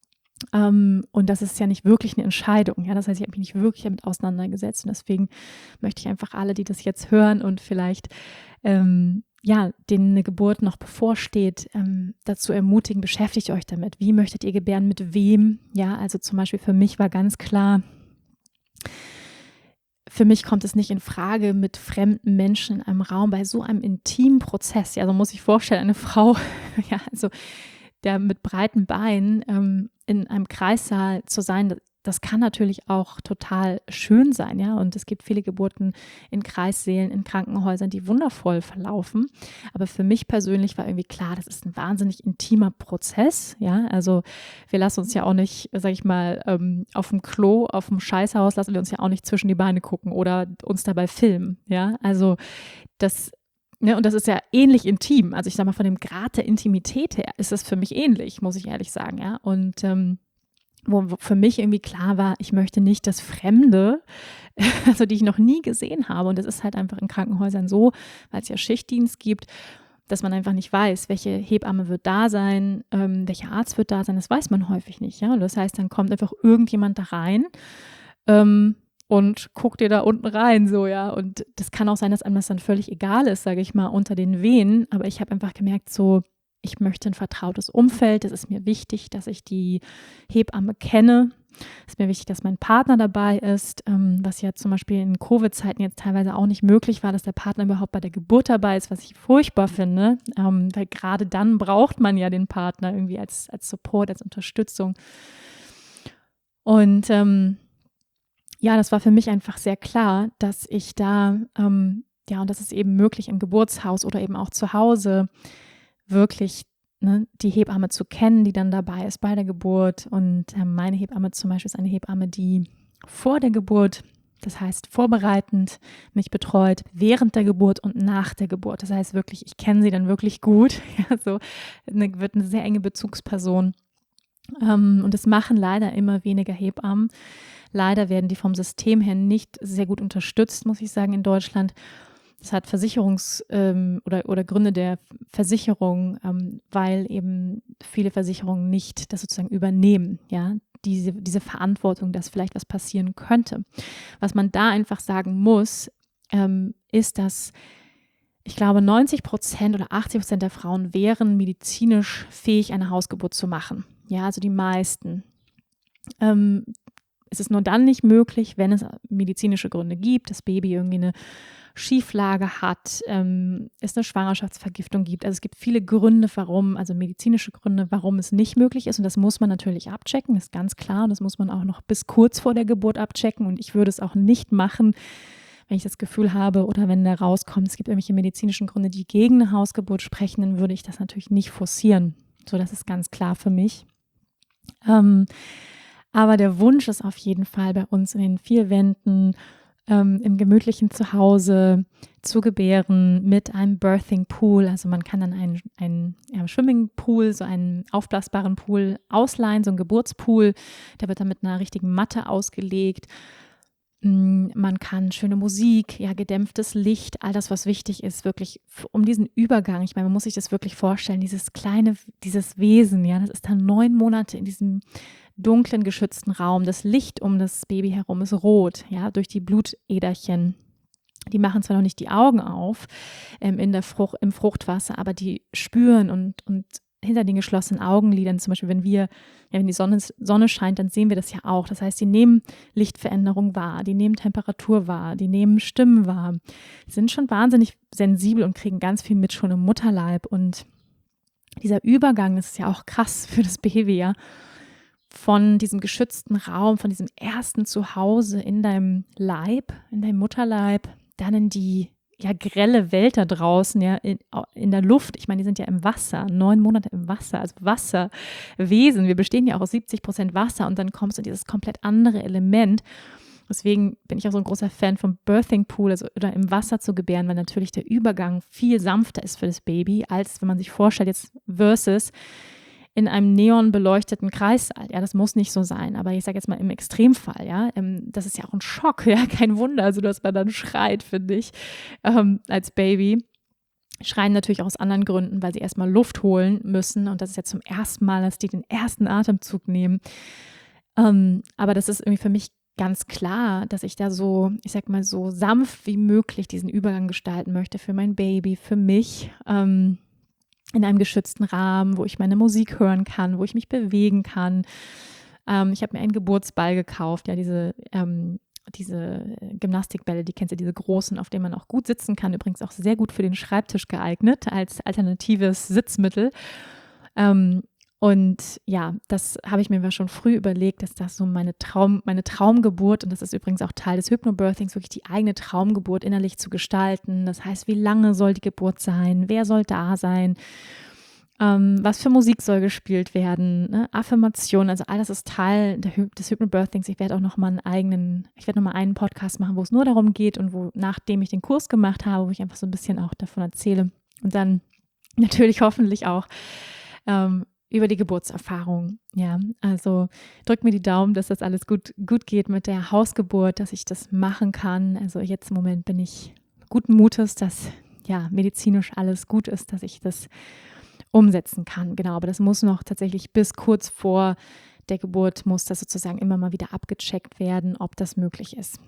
Ähm, und das ist ja nicht wirklich eine Entscheidung, ja, das heißt, ich habe mich nicht wirklich damit auseinandergesetzt, und deswegen möchte ich einfach alle, die das jetzt hören und vielleicht ähm, ja, denen eine Geburt noch bevorsteht, ähm, dazu ermutigen, beschäftigt euch damit. Wie möchtet ihr gebären, mit wem? Ja, also zum Beispiel für mich war ganz klar, für mich kommt es nicht in Frage, mit fremden Menschen in einem Raum bei so einem intimen Prozess. Ja, so muss ich vorstellen, eine Frau, ja, also der mit breiten Beinen ähm, in einem Kreissaal zu sein, das kann natürlich auch total schön sein, ja, und es gibt viele Geburten in Kreissälen, in Krankenhäusern, die wundervoll verlaufen, aber für mich persönlich war irgendwie klar, das ist ein wahnsinnig intimer Prozess, ja, also wir lassen uns ja auch nicht, sag ich mal, ähm, auf dem Klo, auf dem Scheißhaus lassen wir uns ja auch nicht zwischen die Beine gucken oder uns dabei filmen, ja, also das Ne, und das ist ja ähnlich intim. Also ich sag mal, von dem Grad der Intimität her ist es für mich ähnlich, muss ich ehrlich sagen, ja. Und ähm, wo, wo für mich irgendwie klar war, ich möchte nicht, dass Fremde, also die ich noch nie gesehen habe, und das ist halt einfach in Krankenhäusern so, weil es ja Schichtdienst gibt, dass man einfach nicht weiß, welche Hebamme wird da sein, ähm, welcher Arzt wird da sein, das weiß man häufig nicht, ja. Und das heißt, dann kommt einfach irgendjemand da rein, ähm, und guck dir da unten rein, so, ja. Und das kann auch sein, dass einem das dann völlig egal ist, sage ich mal, unter den Wehen. Aber ich habe einfach gemerkt, so, ich möchte ein vertrautes Umfeld. Es ist mir wichtig, dass ich die Hebamme kenne. Es ist mir wichtig, dass mein Partner dabei ist, ähm, was ja zum Beispiel in Covid-Zeiten jetzt teilweise auch nicht möglich war, dass der Partner überhaupt bei der Geburt dabei ist, was ich furchtbar finde. Ähm, weil gerade dann braucht man ja den Partner irgendwie als, als Support, als Unterstützung. Und ähm, ja, das war für mich einfach sehr klar, dass ich da, ähm, ja, und das ist eben möglich im Geburtshaus oder eben auch zu Hause, wirklich, ne, die Hebamme zu kennen, die dann dabei ist bei der Geburt. Und äh, meine Hebamme zum Beispiel ist eine Hebamme, die vor der Geburt, das heißt vorbereitend, mich betreut, während der Geburt und nach der Geburt. Das heißt wirklich, ich kenne sie dann wirklich gut. Ja, so eine, wird eine sehr enge Bezugsperson. Ähm, und es machen leider immer weniger Hebammen. Leider werden die vom System her nicht sehr gut unterstützt, muss ich sagen, in Deutschland. Das hat Versicherungs- ähm, oder, oder Gründe der Versicherung, ähm, weil eben viele Versicherungen nicht das sozusagen übernehmen. Ja? diese, diese Verantwortung, dass vielleicht was passieren könnte. Was man da einfach sagen muss, ähm, ist, dass ich glaube, neunzig Prozent oder achtzig Prozent der Frauen wären medizinisch fähig, eine Hausgeburt zu machen. Ja, also die meisten. Ähm, es ist nur dann nicht möglich, wenn es medizinische Gründe gibt, das Baby irgendwie eine Schieflage hat, ähm, es eine Schwangerschaftsvergiftung gibt. Also es gibt viele Gründe, warum, also medizinische Gründe, warum es nicht möglich ist. Und das muss man natürlich abchecken, ist ganz klar. Und das muss man auch noch bis kurz vor der Geburt abchecken. Und ich würde es auch nicht machen, wenn ich das Gefühl habe oder wenn da rauskommt, es gibt irgendwelche medizinischen Gründe, die gegen eine Hausgeburt sprechen, dann würde ich das natürlich nicht forcieren. So, das ist ganz klar für mich. Ähm, aber der Wunsch ist auf jeden Fall bei uns in den vier Wänden, ähm, im gemütlichen Zuhause zu gebären mit einem Birthing Pool. Also man kann dann einen, einen ja, Swimmingpool, so einen aufblasbaren Pool ausleihen, so einen Geburtspool. Der wird dann mit einer richtigen Matte ausgelegt. Man kann schöne Musik, ja, gedämpftes Licht, all das, was wichtig ist, wirklich um diesen Übergang. Ich meine, man muss sich das wirklich vorstellen, dieses kleine, dieses Wesen, ja, das ist dann neun Monate in diesem dunklen, geschützten Raum. Das Licht um das Baby herum ist rot, ja, durch die Blutäderchen. Die machen zwar noch nicht die Augen auf ähm, in der Frucht, im Fruchtwasser, aber die spüren und, und hinter den geschlossenen Augenlidern, zum Beispiel, wenn wir, ja, wenn die Sonne, Sonne scheint, dann sehen wir das ja auch. Das heißt, die nehmen Lichtveränderung wahr, die nehmen Temperatur wahr, die nehmen Stimmen wahr, sind schon wahnsinnig sensibel und kriegen ganz viel mit schon im Mutterleib. Und dieser Übergang ist ja auch krass für das Baby, ja, von diesem geschützten Raum, von diesem ersten Zuhause in deinem Leib, in deinem Mutterleib, dann in die ja, grelle Welt da draußen, ja, in, in der Luft. Ich meine, die sind ja im Wasser, neun Monate im Wasser, also Wasserwesen. Wir bestehen ja auch aus siebzig Prozent Wasser und dann kommst du in dieses komplett andere Element. Deswegen bin ich auch so ein großer Fan vom Birthing Pool, also oder im Wasser zu gebären, weil natürlich der Übergang viel sanfter ist für das Baby, als wenn man sich vorstellt, jetzt versus in einem neonbeleuchteten Kreissaal. Ja, das muss nicht so sein, aber ich sage jetzt mal im Extremfall, ja, ähm, das ist ja auch ein Schock, ja, kein Wunder, also dass man dann schreit, finde ich, ähm, als Baby. Schreien natürlich auch aus anderen Gründen, weil sie erstmal Luft holen müssen und das ist ja zum ersten Mal, dass die den ersten Atemzug nehmen. Ähm, aber das ist irgendwie für mich ganz klar, dass ich da so, ich sag mal so sanft wie möglich diesen Übergang gestalten möchte für mein Baby, für mich, ähm, in einem geschützten Rahmen, wo ich meine Musik hören kann, wo ich mich bewegen kann. Ähm, ich habe mir einen Geburtsball gekauft, ja, diese, ähm, diese Gymnastikbälle, die kennst du, diese großen, auf denen man auch gut sitzen kann, übrigens auch sehr gut für den Schreibtisch geeignet, als alternatives Sitzmittel. Ähm, und ja, das habe ich mir schon früh überlegt, dass das so meine Traum, meine Traumgeburt, und das ist übrigens auch Teil des Hypnobirthings, wirklich die eigene Traumgeburt innerlich zu gestalten. Das heißt, wie lange soll die Geburt sein? Wer soll da sein? Ähm, was für Musik soll gespielt werden? Ne? Affirmation, also all das ist Teil der, des Hypnobirthings. Ich werde auch noch mal einen eigenen, ich werde noch mal einen Podcast machen, wo es nur darum geht und wo, nachdem ich den Kurs gemacht habe, wo ich einfach so ein bisschen auch davon erzähle. Und dann natürlich hoffentlich auch ähm, über die Geburtserfahrung. Ja, also drückt mir die Daumen, dass das alles gut, gut geht mit der Hausgeburt, dass ich das machen kann. Also jetzt im Moment bin ich guten Mutes, dass ja medizinisch alles gut ist, dass ich das umsetzen kann. Genau, aber das muss noch tatsächlich bis kurz vor der Geburt muss das sozusagen immer mal wieder abgecheckt werden, ob das möglich ist.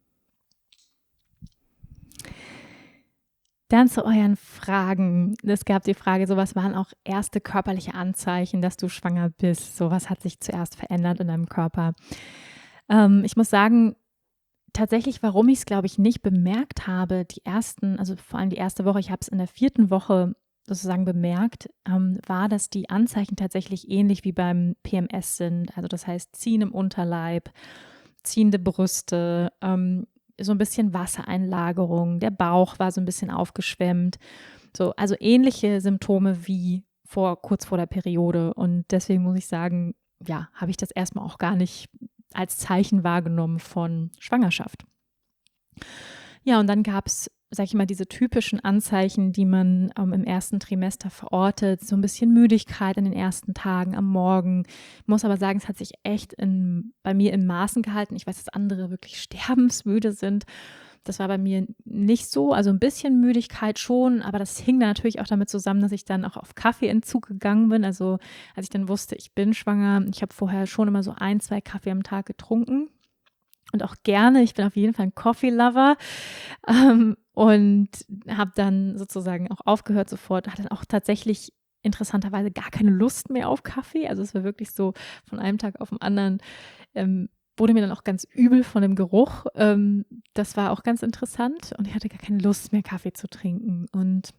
Dann zu euren Fragen. Es gab die Frage, so was waren auch erste körperliche Anzeichen, dass du schwanger bist? So was hat sich zuerst verändert in deinem Körper? Ähm, ich muss sagen, tatsächlich, warum ich es, glaube ich, nicht bemerkt habe, die ersten, also vor allem die erste Woche, ich habe es in der vierten Woche sozusagen bemerkt, ähm, war, dass die Anzeichen tatsächlich ähnlich wie beim P M S sind. Also das heißt, ziehen im Unterleib, ziehende Brüste, ähm, so ein bisschen Wassereinlagerung, der Bauch war so ein bisschen aufgeschwemmt. So, also ähnliche Symptome wie vor, kurz vor der Periode. Und deswegen muss ich sagen, ja, habe ich das erstmal auch gar nicht als Zeichen wahrgenommen von Schwangerschaft. Ja, und dann gab es, sag ich mal, diese typischen Anzeichen, die man ähm, im ersten Trimester verortet. So ein bisschen Müdigkeit in den ersten Tagen am Morgen. Ich muss aber sagen, es hat sich echt in, bei mir in Maßen gehalten. Ich weiß, dass andere wirklich sterbensmüde sind. Das war bei mir nicht so, also ein bisschen Müdigkeit schon, aber das hing dann natürlich auch damit zusammen, dass ich dann auch auf Kaffeeentzug gegangen bin. Also als ich dann wusste, ich bin schwanger, ich habe vorher schon immer so ein, zwei Kaffee am Tag getrunken und auch gerne. Ich bin auf jeden Fall ein Coffee-Lover ähm, und habe dann sozusagen auch aufgehört sofort, hatte dann auch tatsächlich interessanterweise gar keine Lust mehr auf Kaffee. Also es war wirklich so von einem Tag auf den anderen, ähm, wurde mir dann auch ganz übel von dem Geruch. Ähm, das war auch ganz interessant und ich hatte gar keine Lust mehr, Kaffee zu trinken. Und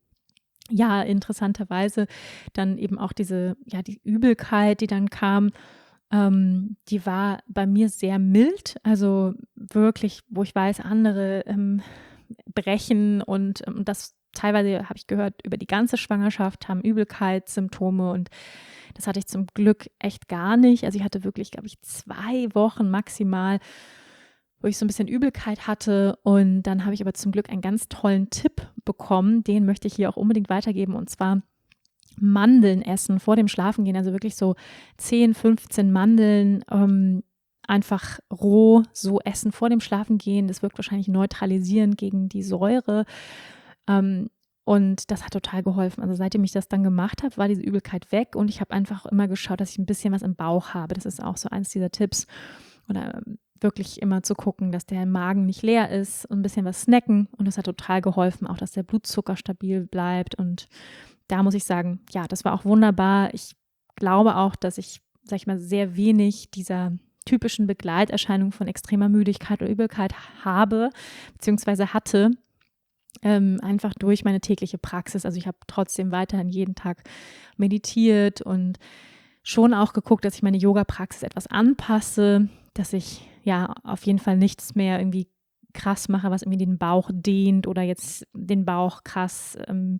ja, interessanterweise dann eben auch diese, ja, die Übelkeit, die dann kam, ähm, die war bei mir sehr mild. Also wirklich, wo ich weiß, andere ähm, brechen und ähm, das teilweise, habe ich gehört, über die ganze Schwangerschaft haben Übelkeitssymptome und das hatte ich zum Glück echt gar nicht. Also ich hatte wirklich, glaube ich, zwei Wochen maximal, wo ich so ein bisschen Übelkeit hatte und dann habe ich aber zum Glück einen ganz tollen Tipp bekommen, den möchte ich hier auch unbedingt weitergeben und zwar Mandeln essen vor dem Schlafengehen, also wirklich so zehn, fünfzehn Mandeln ähm, einfach roh so essen vor dem Schlafengehen. Das wirkt wahrscheinlich neutralisierend gegen die Säure. Ähm, und das hat total geholfen. Also seitdem ich das dann gemacht habe, war diese Übelkeit weg und ich habe einfach immer geschaut, dass ich ein bisschen was im Bauch habe. Das ist auch so eins dieser Tipps. Oder wirklich immer zu gucken, dass der Magen nicht leer ist und ein bisschen was snacken. Und das hat total geholfen, auch dass der Blutzucker stabil bleibt. Und da muss ich sagen, ja, das war auch wunderbar. Ich glaube auch, dass ich, sag ich mal, sehr wenig dieser typischen Begleiterscheinungen von extremer Müdigkeit oder Übelkeit habe, beziehungsweise hatte, ähm, einfach durch meine tägliche Praxis. Also ich habe trotzdem weiterhin jeden Tag meditiert und schon auch geguckt, dass ich meine Yoga-Praxis etwas anpasse, dass ich ja auf jeden Fall nichts mehr irgendwie krass mache, was irgendwie den Bauch dehnt oder jetzt den Bauch krass, ähm,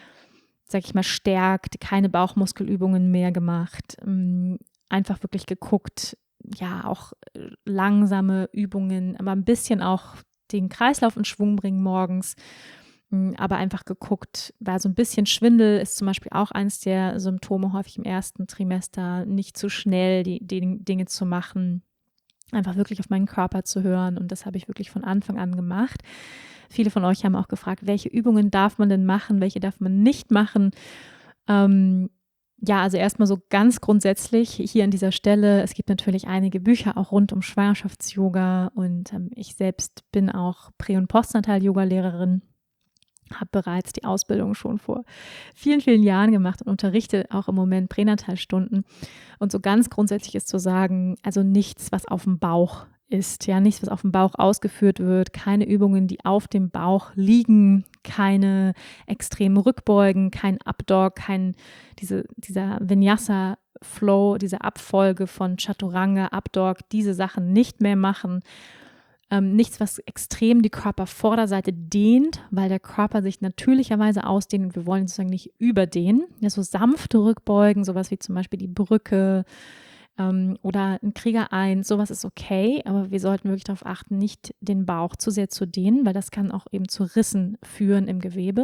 sag ich mal, stärkt, keine Bauchmuskelübungen mehr gemacht, ähm, einfach wirklich geguckt, ja, auch langsame Übungen, aber ein bisschen auch den Kreislauf in Schwung bringen morgens, aber einfach geguckt, weil so ein bisschen Schwindel ist zum Beispiel auch eines der Symptome häufig im ersten Trimester, nicht zu schnell die, die Dinge zu machen, einfach wirklich auf meinen Körper zu hören und das habe ich wirklich von Anfang an gemacht. Viele von euch haben auch gefragt, welche Übungen darf man denn machen, welche darf man nicht machen. Ähm, ja, also erstmal so ganz grundsätzlich hier an dieser Stelle, es gibt natürlich einige Bücher auch rund um Schwangerschafts-Yoga und ähm, ich selbst bin auch Prä- und Postnatal-Yoga-Lehrerin, habe bereits die Ausbildung schon vor vielen, vielen Jahren gemacht und unterrichte auch im Moment Pränatalstunden. Und so ganz grundsätzlich ist zu sagen, also nichts, was auf dem Bauch ist, ja, nichts, was auf dem Bauch ausgeführt wird, keine Übungen, die auf dem Bauch liegen, keine extremen Rückbeugen, kein Updog, kein diese, dieser Vinyasa-Flow, diese Abfolge von Chaturanga, Updog, diese Sachen nicht mehr machen. Ähm, nichts, was extrem die Körpervorderseite dehnt, weil der Körper sich natürlicherweise ausdehnt und wir wollen sozusagen nicht überdehnen. Ja, so sanfte Rückbeugen, sowas wie zum Beispiel die Brücke ähm, oder ein Krieger eins, sowas ist okay, aber wir sollten wirklich darauf achten, nicht den Bauch zu sehr zu dehnen, weil das kann auch eben zu Rissen führen im Gewebe.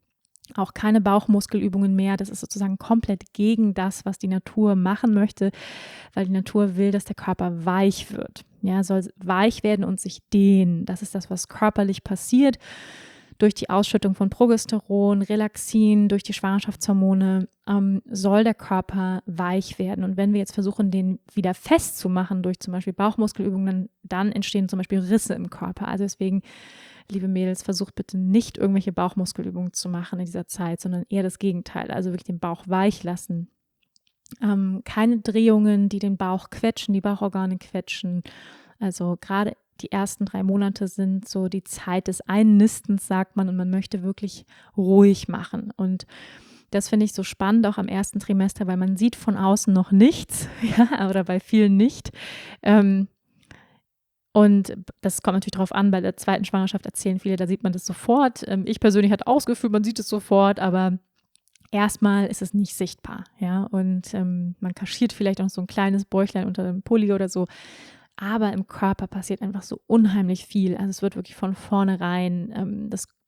Auch keine Bauchmuskelübungen mehr, das ist sozusagen komplett gegen das, was die Natur machen möchte, weil die Natur will, dass der Körper weich wird. Ja, soll weich werden und sich dehnen. Das ist das, was körperlich passiert durch die Ausschüttung von Progesteron, Relaxin, durch die Schwangerschaftshormone ähm, soll der Körper weich werden. Und wenn wir jetzt versuchen, den wieder festzumachen durch zum Beispiel Bauchmuskelübungen, dann, dann entstehen zum Beispiel Risse im Körper. Also deswegen, liebe Mädels, versucht bitte nicht irgendwelche Bauchmuskelübungen zu machen in dieser Zeit, sondern eher das Gegenteil. Also wirklich den Bauch weich lassen. Ähm, keine Drehungen, die den Bauch quetschen, die Bauchorgane quetschen. Also gerade die ersten drei Monate sind so die Zeit des Einnistens, sagt man, und man möchte wirklich ruhig machen. Und das finde ich so spannend, auch am ersten Trimester, weil man sieht von außen noch nichts, ja, oder bei vielen nicht. Ähm, und das kommt natürlich darauf an, bei der zweiten Schwangerschaft erzählen viele, da sieht man das sofort. Ähm, ich persönlich hatte auch das Gefühl, man sieht es sofort, aber erstmal ist es nicht sichtbar, ja, und ähm, man kaschiert vielleicht auch so ein kleines Bäuchlein unter dem Pulli oder so, aber im Körper passiert einfach so unheimlich viel, also es wird wirklich von vornherein ähm, das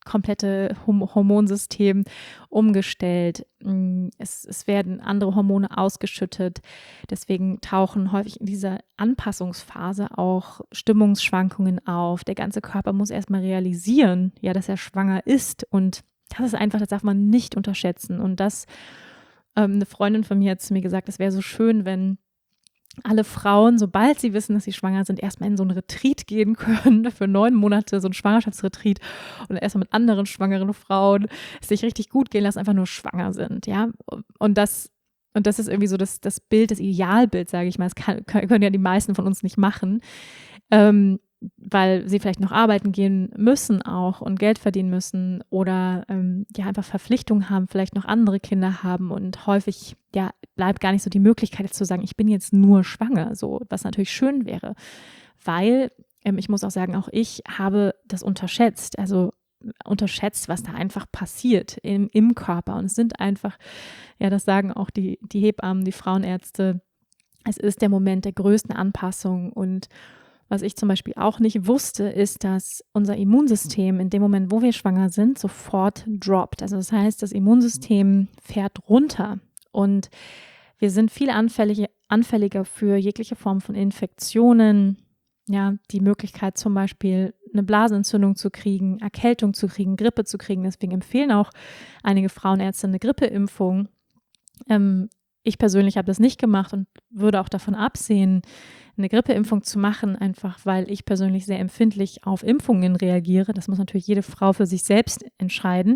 komplette Hormonsystem umgestellt. Es, es werden andere Hormone ausgeschüttet. Deswegen tauchen häufig in dieser Anpassungsphase auch Stimmungsschwankungen auf. Der ganze Körper muss erstmal realisieren, ja, dass er schwanger ist. Und das ist einfach, das darf man nicht unterschätzen. Und das, ähm, eine Freundin von mir hat zu mir gesagt, es wäre so schön, wenn alle Frauen, sobald sie wissen, dass sie schwanger sind, erstmal in so einen Retreat gehen können, für neun Monate, so ein Schwangerschaftsretreat und erstmal mit anderen schwangeren Frauen es sich richtig gut gehen lassen, einfach nur schwanger sind, ja. Und das, und das ist irgendwie so das, das Bild, das Idealbild, sage ich mal. Das kann, können ja die meisten von uns nicht machen, ähm, weil sie vielleicht noch arbeiten gehen müssen auch und Geld verdienen müssen oder ähm, ja einfach Verpflichtungen haben, vielleicht noch andere Kinder haben und häufig ja bleibt gar nicht so die Möglichkeit jetzt zu sagen, ich bin jetzt nur schwanger, so, was natürlich schön wäre, weil ähm, ich muss auch sagen, auch ich habe das unterschätzt, also unterschätzt, was da einfach passiert im, im Körper und es sind einfach, ja das sagen auch die, die Hebammen, die Frauenärzte, es ist der Moment der größten Anpassung und was ich zum Beispiel auch nicht wusste, ist, dass unser Immunsystem in dem Moment, wo wir schwanger sind, sofort droppt. Also das heißt, das Immunsystem fährt runter und wir sind viel anfällig, anfälliger für jegliche Form von Infektionen. Ja, die Möglichkeit zum Beispiel eine Blasenentzündung zu kriegen, Erkältung zu kriegen, Grippe zu kriegen. Deswegen empfehlen auch einige Frauenärzte eine Grippeimpfung. Ähm, ich persönlich habe das nicht gemacht und würde auch davon absehen, eine Grippeimpfung zu machen, einfach weil ich persönlich sehr empfindlich auf Impfungen reagiere. Das muss natürlich jede Frau für sich selbst entscheiden.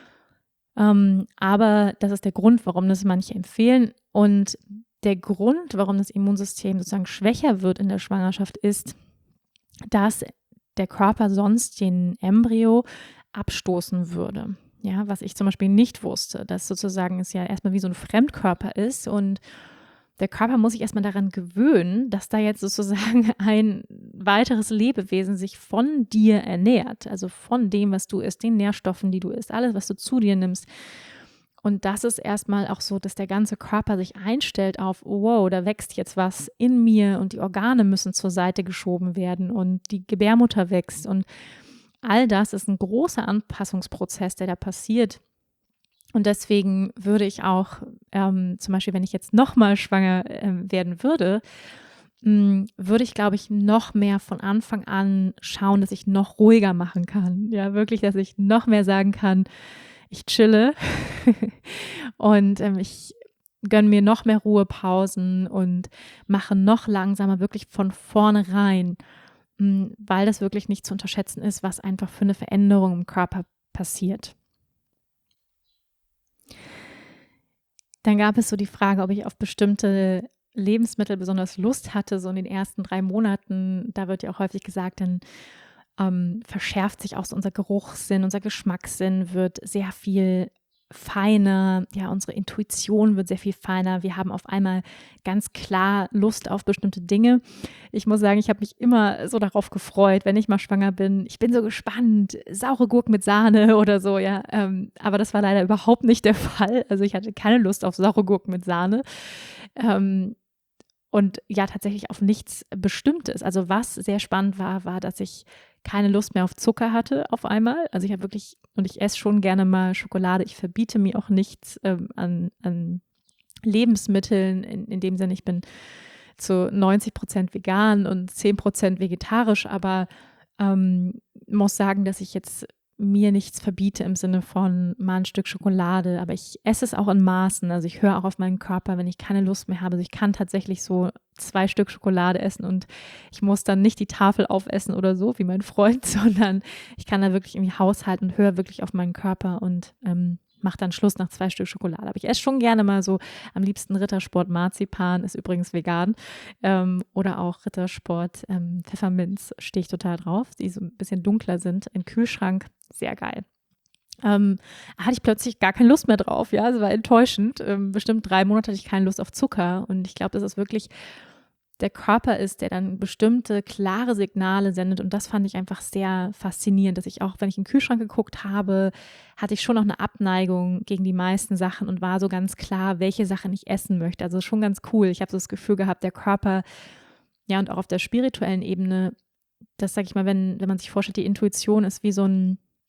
Ähm, aber das ist der Grund, warum das manche empfehlen. Und der Grund, warum das Immunsystem sozusagen schwächer wird in der Schwangerschaft, ist, dass der Körper sonst den Embryo abstoßen würde. Ja, was ich zum Beispiel nicht wusste, dass sozusagen es ja erstmal wie so ein Fremdkörper ist und der Körper muss sich erstmal daran gewöhnen, dass da jetzt sozusagen ein weiteres Lebewesen sich von dir ernährt, also von dem, was du isst, den Nährstoffen, die du isst, alles, was du zu dir nimmst. Und das ist erstmal auch so, dass der ganze Körper sich einstellt auf, wow, da wächst jetzt was in mir und die Organe müssen zur Seite geschoben werden und die Gebärmutter wächst und all das ist ein großer Anpassungsprozess, der da passiert. Und deswegen würde ich auch, ähm, zum Beispiel, wenn ich jetzt nochmal schwanger äh, werden würde, mh, würde ich, glaube ich, noch mehr von Anfang an schauen, dass ich noch ruhiger machen kann. Ja, wirklich, dass ich noch mehr sagen kann, ich chille und ähm, ich gönne mir noch mehr Ruhepausen und mache noch langsamer, wirklich von vornherein, mh, weil das wirklich nicht zu unterschätzen ist, was einfach für eine Veränderung im Körper passiert. Dann gab es so die Frage, ob ich auf bestimmte Lebensmittel besonders Lust hatte, so in den ersten drei Monaten. Da wird ja auch häufig gesagt, dann ähm, verschärft sich auch so unser Geruchssinn, unser Geschmackssinn wird sehr viel feiner, ja, unsere Intuition wird sehr viel feiner. Wir haben auf einmal ganz klar Lust auf bestimmte Dinge. Ich muss sagen, ich habe mich immer so darauf gefreut, wenn ich mal schwanger bin. Ich bin so gespannt, saure Gurken mit Sahne oder so, ja. Ähm, aber das war leider überhaupt nicht der Fall. Also ich hatte keine Lust auf saure Gurken mit Sahne. Ähm, und ja, tatsächlich auf nichts Bestimmtes. Also was sehr spannend war, war, dass ich keine Lust mehr auf Zucker hatte auf einmal. Also ich habe wirklich, und ich esse schon gerne mal Schokolade. Ich verbiete mir auch nichts ähm, an, an Lebensmitteln. In, in dem Sinne, ich bin zu neunzig Prozent vegan und zehn Prozent vegetarisch, aber ähm, muss sagen, dass ich jetzt mir nichts verbiete im Sinne von mal ein Stück Schokolade, aber ich esse es auch in Maßen. Also ich höre auch auf meinen Körper, wenn ich keine Lust mehr habe. Also ich kann tatsächlich so zwei Stück Schokolade essen und ich muss dann nicht die Tafel aufessen oder so, wie mein Freund, sondern ich kann da wirklich irgendwie haushalten und höre wirklich auf meinen Körper und ähm, mache dann Schluss nach zwei Stück Schokolade. Aber ich esse schon gerne mal so, am liebsten Rittersport Marzipan, ist übrigens vegan, ähm, oder auch Rittersport ähm, Pfefferminz, stehe ich total drauf, die so ein bisschen dunkler sind, im Kühlschrank, sehr geil. Ähm, hatte ich plötzlich gar keine Lust mehr drauf, ja, es war enttäuschend. Ähm, bestimmt drei Monate hatte ich keine Lust auf Zucker und ich glaube, das ist wirklich der Körper ist, der dann bestimmte klare Signale sendet und das fand ich einfach sehr faszinierend, dass ich auch, wenn ich in den Kühlschrank geguckt habe, hatte ich schon noch eine Abneigung gegen die meisten Sachen und war so ganz klar, welche Sachen ich essen möchte. Also schon ganz cool. Ich habe so das Gefühl gehabt, der Körper, ja, und auch auf der spirituellen Ebene, das sage ich mal, wenn, wenn man sich vorstellt, die Intuition ist wie so ein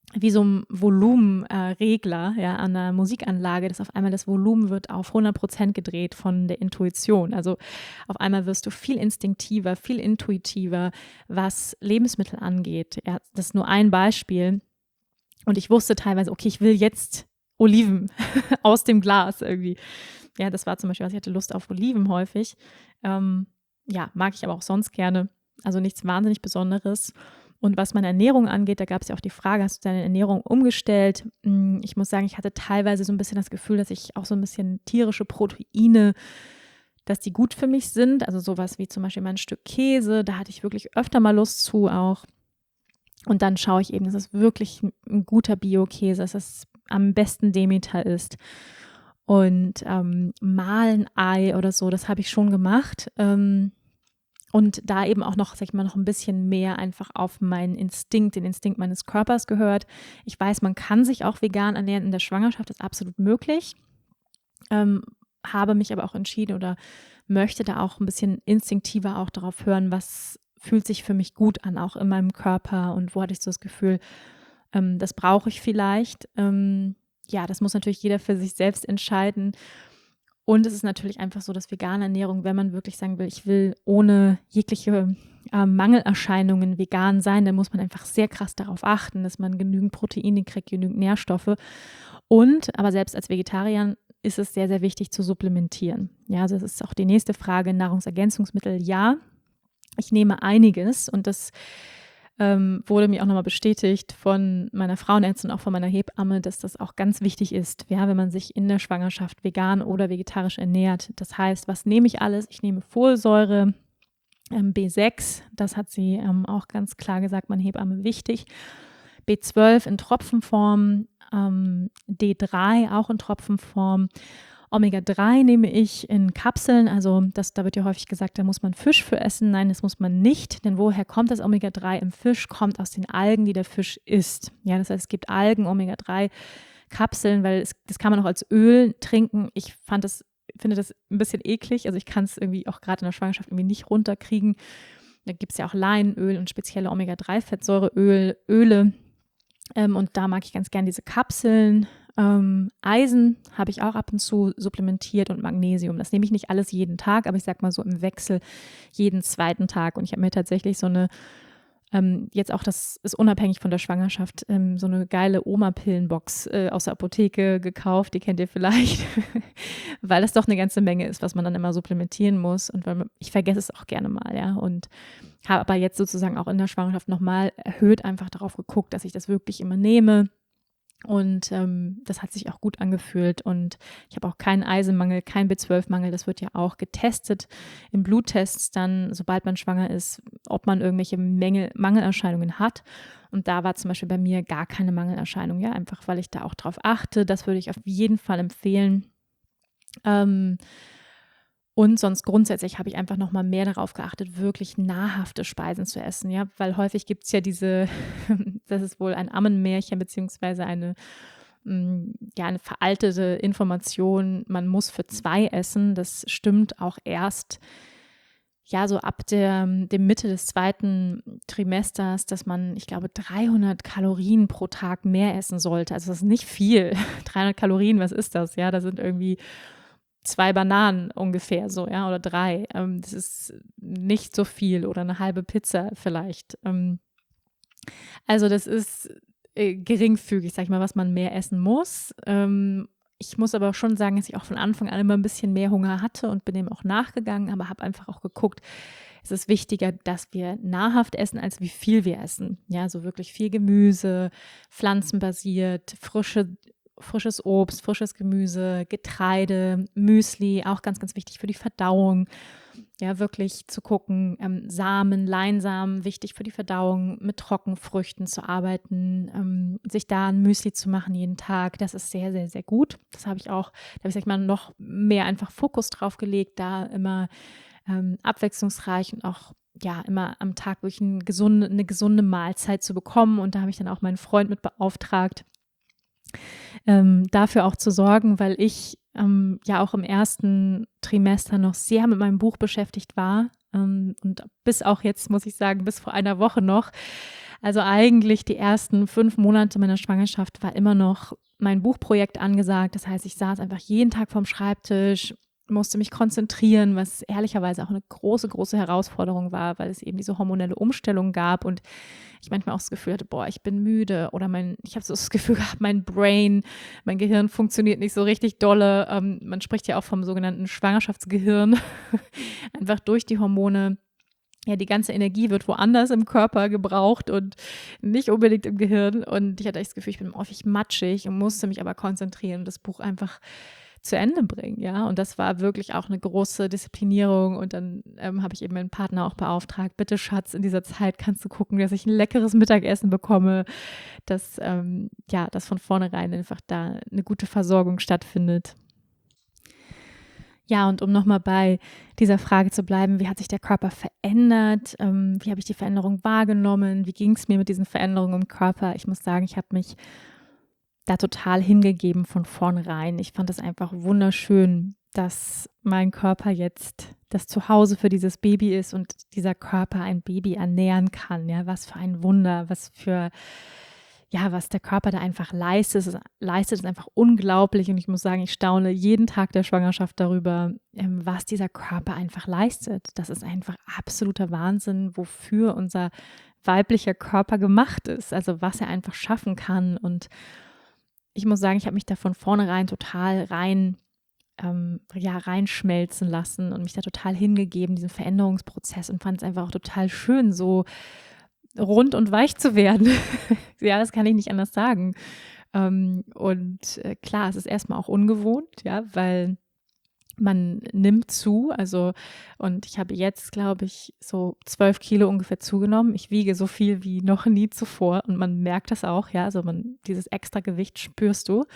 wie so ein Volumenregler, äh, ja, an der Musikanlage, dass auf einmal das Volumen wird auf hundert Prozent gedreht von der Intuition. Also auf einmal wirst du viel instinktiver, viel intuitiver, was Lebensmittel angeht. Ja, das ist nur ein Beispiel. Und ich wusste teilweise, okay, ich will jetzt Oliven aus dem Glas irgendwie. Ja, das war zum Beispiel, was ich hatte Lust auf Oliven häufig. Ähm, ja, mag ich aber auch sonst gerne. Also nichts wahnsinnig Besonderes. Und was meine Ernährung angeht, da gab es ja auch die Frage, hast du deine Ernährung umgestellt? Ich muss sagen, ich hatte teilweise so ein bisschen das Gefühl, dass ich auch so ein bisschen tierische Proteine, dass die gut für mich sind. Also sowas wie zum Beispiel mal ein Stück Käse, da hatte ich wirklich öfter mal Lust zu auch. Und dann schaue ich eben, dass es wirklich ein guter Bio-Käse ist, dass es am besten Demeter ist. Und ähm, mal ein Ei oder so, das habe ich schon gemacht. Ähm, und da eben auch noch, sag ich mal, noch ein bisschen mehr einfach auf meinen Instinkt, den Instinkt meines Körpers gehört. Ich weiß, man kann sich auch vegan ernähren in der Schwangerschaft, ist absolut möglich. Ähm, habe mich aber auch entschieden oder möchte da auch ein bisschen instinktiver auch darauf hören, was fühlt sich für mich gut an, auch in meinem Körper und wo hatte ich so das Gefühl, ähm, das brauche ich vielleicht. Ähm, ja, das muss natürlich jeder für sich selbst entscheiden. Und es ist natürlich einfach so, dass vegane Ernährung, wenn man wirklich sagen will, ich will ohne jegliche äh, Mangelerscheinungen vegan sein, dann muss man einfach sehr krass darauf achten, dass man genügend Proteine kriegt, genügend Nährstoffe. Und, aber selbst als Vegetarier ist es sehr, sehr wichtig zu supplementieren. Ja, also das ist auch die nächste Frage, Nahrungsergänzungsmittel, ja. Ich nehme einiges und das ähm, wurde mir auch nochmal bestätigt von meiner Frauenärztin und auch von meiner Hebamme, dass das auch ganz wichtig ist, ja, wenn man sich in der Schwangerschaft vegan oder vegetarisch ernährt. Das heißt, was nehme ich alles? Ich nehme Folsäure, ähm, B sechs, das hat sie ähm, auch ganz klar gesagt, meine Hebamme, wichtig. B zwölf in Tropfenform, ähm, D drei auch in Tropfenform. Omega drei nehme ich in Kapseln, also das, da wird ja häufig gesagt, da muss man Fisch für essen. Nein, das muss man nicht, denn woher kommt das Omega drei im Fisch? Kommt aus den Algen, die der Fisch isst. Ja, das heißt, es gibt Algen, Omega drei Kapseln, weil es, das kann man auch als Öl trinken. Ich fand das, finde das ein bisschen eklig, also ich kann es irgendwie auch gerade in der Schwangerschaft irgendwie nicht runterkriegen. Da gibt es ja auch Leinöl und spezielle Omega drei Fettsäureöl, Öle. Ähm, und da mag ich ganz gern diese Kapseln. Ähm, Eisen habe ich auch ab und zu supplementiert und Magnesium. Das nehme ich nicht alles jeden Tag, aber ich sag mal so im Wechsel jeden zweiten Tag. Und ich habe mir tatsächlich so eine, ähm, jetzt auch, das ist unabhängig von der Schwangerschaft, ähm, so eine geile Oma-Pillenbox äh, aus der Apotheke gekauft. Die kennt ihr vielleicht, weil das doch eine ganze Menge ist, was man dann immer supplementieren muss. Und weil man, ich vergesse es auch gerne mal, ja. Und habe aber jetzt sozusagen auch in der Schwangerschaft nochmal erhöht einfach darauf geguckt, dass ich das wirklich immer nehme. Und ähm, das hat sich auch gut angefühlt und ich habe auch keinen Eisenmangel, keinen B zwölf Mangel. Das wird ja auch getestet in Bluttests dann, sobald man schwanger ist, ob man irgendwelche Mängel, Mangelerscheinungen hat. Und da war zum Beispiel bei mir gar keine Mangelerscheinung, ja, einfach weil ich da auch drauf achte. Das würde ich auf jeden Fall empfehlen. Ähm, Und sonst grundsätzlich habe ich einfach nochmal mehr darauf geachtet, wirklich nahrhafte Speisen zu essen, ja, weil häufig gibt es ja diese, das ist wohl ein Ammenmärchen beziehungsweise eine, ja, eine veraltete Information, man muss für zwei essen. Das stimmt auch erst, ja, so ab der, dem Mitte des zweiten Trimesters, dass man, ich glaube, dreihundert Kalorien pro Tag mehr essen sollte. Also das ist nicht viel. dreihundert Kalorien, was ist das? Ja, da sind irgendwie zwei Bananen ungefähr so, ja, oder drei. Ähm, das ist nicht so viel oder eine halbe Pizza vielleicht. Ähm, also das ist äh, geringfügig, sag ich mal, was man mehr essen muss. Ähm, ich muss aber schon sagen, dass ich auch von Anfang an immer ein bisschen mehr Hunger hatte und bin dem auch nachgegangen, aber habe einfach auch geguckt, es ist wichtiger, dass wir nahrhaft essen, als wie viel wir essen. Ja, so wirklich viel Gemüse, pflanzenbasiert, frische frisches Obst, frisches Gemüse, Getreide, Müsli, auch ganz, ganz wichtig für die Verdauung. Ja, wirklich zu gucken, ähm, Samen, Leinsamen, wichtig für die Verdauung, mit Trockenfrüchten zu arbeiten, ähm, sich da ein Müsli zu machen jeden Tag, das ist sehr, sehr, sehr gut. Das habe ich auch, da habe ich, sag ich mal, noch mehr einfach Fokus drauf gelegt, da immer ähm, abwechslungsreich und auch ja, immer am Tag wirklich eine gesunde, eine gesunde Mahlzeit zu bekommen. Und da habe ich dann auch meinen Freund mit beauftragt, Ähm, dafür auch zu sorgen, weil ich ähm, ja auch im ersten Trimester noch sehr mit meinem Buch beschäftigt war ähm, und bis auch jetzt, muss ich sagen, bis vor einer Woche noch. Also eigentlich die ersten fünf Monate meiner Schwangerschaft war immer noch mein Buchprojekt angesagt. Das heißt, ich saß einfach jeden Tag vorm Schreibtisch, musste mich konzentrieren, was ehrlicherweise auch eine große, große Herausforderung war, weil es eben diese hormonelle Umstellung gab und ich manchmal auch das Gefühl hatte, boah, ich bin müde oder mein, ich habe so das Gefühl gehabt, mein Brain, mein Gehirn funktioniert nicht so richtig dolle. Ähm, man spricht ja auch vom sogenannten Schwangerschaftsgehirn, einfach durch die Hormone. Ja, die ganze Energie wird woanders im Körper gebraucht und nicht unbedingt im Gehirn. Und ich hatte echt das Gefühl, ich bin häufig matschig und musste mich aber konzentrieren und das Buch einfach zu Ende bringen, ja. Und das war wirklich auch eine große Disziplinierung. Und dann ähm, habe ich eben meinen Partner auch beauftragt, bitte Schatz, in dieser Zeit kannst du gucken, dass ich ein leckeres Mittagessen bekomme, dass, ähm, ja, dass von vornherein einfach da eine gute Versorgung stattfindet. Ja, und um nochmal bei dieser Frage zu bleiben, wie hat sich der Körper verändert? Ähm, wie habe ich die Veränderung wahrgenommen? Wie ging es mir mit diesen Veränderungen im Körper? Ich muss sagen, ich habe mich da total hingegeben von vornherein. Ich fand es einfach wunderschön, dass mein Körper jetzt das Zuhause für dieses Baby ist und dieser Körper ein Baby ernähren kann. Ja, was für ein Wunder, was für ja, was der Körper da einfach leistet, ist, leistet, ist einfach unglaublich. Und ich muss sagen, ich staune jeden Tag der Schwangerschaft darüber, ähm, was dieser Körper einfach leistet. Das ist einfach absoluter Wahnsinn, wofür unser weiblicher Körper gemacht ist. Also was er einfach schaffen kann. Und ich muss sagen, ich habe mich da von vornherein total rein, ähm, ja, reinschmelzen lassen und mich da total hingegeben, diesen Veränderungsprozess und fand es einfach auch total schön, so rund und weich zu werden. Ja, das kann ich nicht anders sagen. Ähm, und äh, klar, es ist erstmal auch ungewohnt, ja, weil man nimmt zu, also und ich habe jetzt, glaube ich, so zwölf Kilo ungefähr zugenommen. Ich wiege so viel wie noch nie zuvor und man merkt das auch, ja, also man, dieses extra Gewicht spürst du.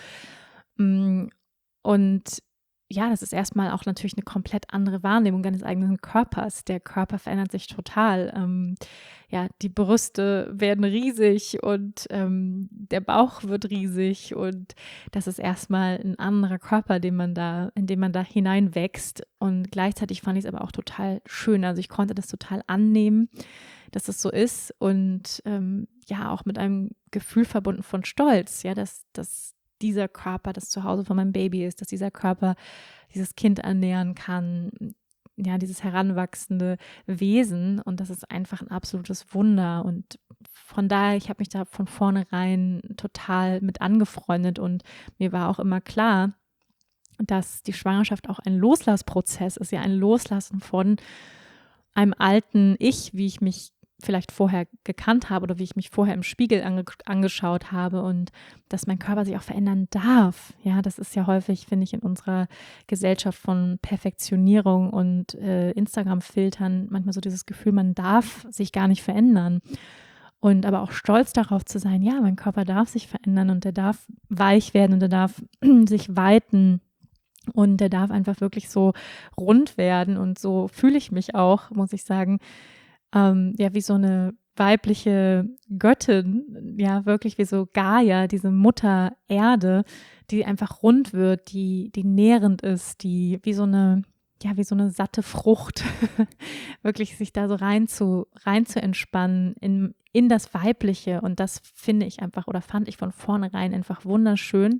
Und ja, das ist erstmal auch natürlich eine komplett andere Wahrnehmung deines eigenen Körpers. Der Körper verändert sich total. Ähm, ja, die Brüste werden riesig und ähm, der Bauch wird riesig und das ist erstmal ein anderer Körper, den man da, in den man da hineinwächst. Und gleichzeitig fand ich es aber auch total schön. Also ich konnte das total annehmen, dass es so ist und ähm, ja, auch mit einem Gefühl verbunden von Stolz, ja, dass das dieser Körper das Zuhause von meinem Baby ist, dass dieser Körper dieses Kind ernähren kann, ja, dieses heranwachsende Wesen und das ist einfach ein absolutes Wunder und von daher, ich habe mich da von vornherein total mit angefreundet und mir war auch immer klar, dass die Schwangerschaft auch ein Loslassprozess ist, ja, ein Loslassen von einem alten Ich, wie ich mich vielleicht vorher gekannt habe oder wie ich mich vorher im Spiegel ange- angeschaut habe und dass mein Körper sich auch verändern darf. Ja, das ist ja häufig, finde ich, in unserer Gesellschaft von Perfektionierung und äh, Instagram-Filtern manchmal so dieses Gefühl, man darf sich gar nicht verändern. Und aber auch stolz darauf zu sein, ja, mein Körper darf sich verändern und der darf weich werden und der darf sich weiten. Und der darf einfach wirklich so rund werden. Und so fühle ich mich auch, muss ich sagen, ähm, ja, wie so eine weibliche Göttin, ja, wirklich wie so Gaia, diese Mutter Erde, die einfach rund wird, die, die nährend ist, die wie so eine, ja, wie so eine satte Frucht, wirklich sich da so rein zu, rein zu entspannen in, in das Weibliche. Und das finde ich einfach oder fand ich von vornherein einfach wunderschön.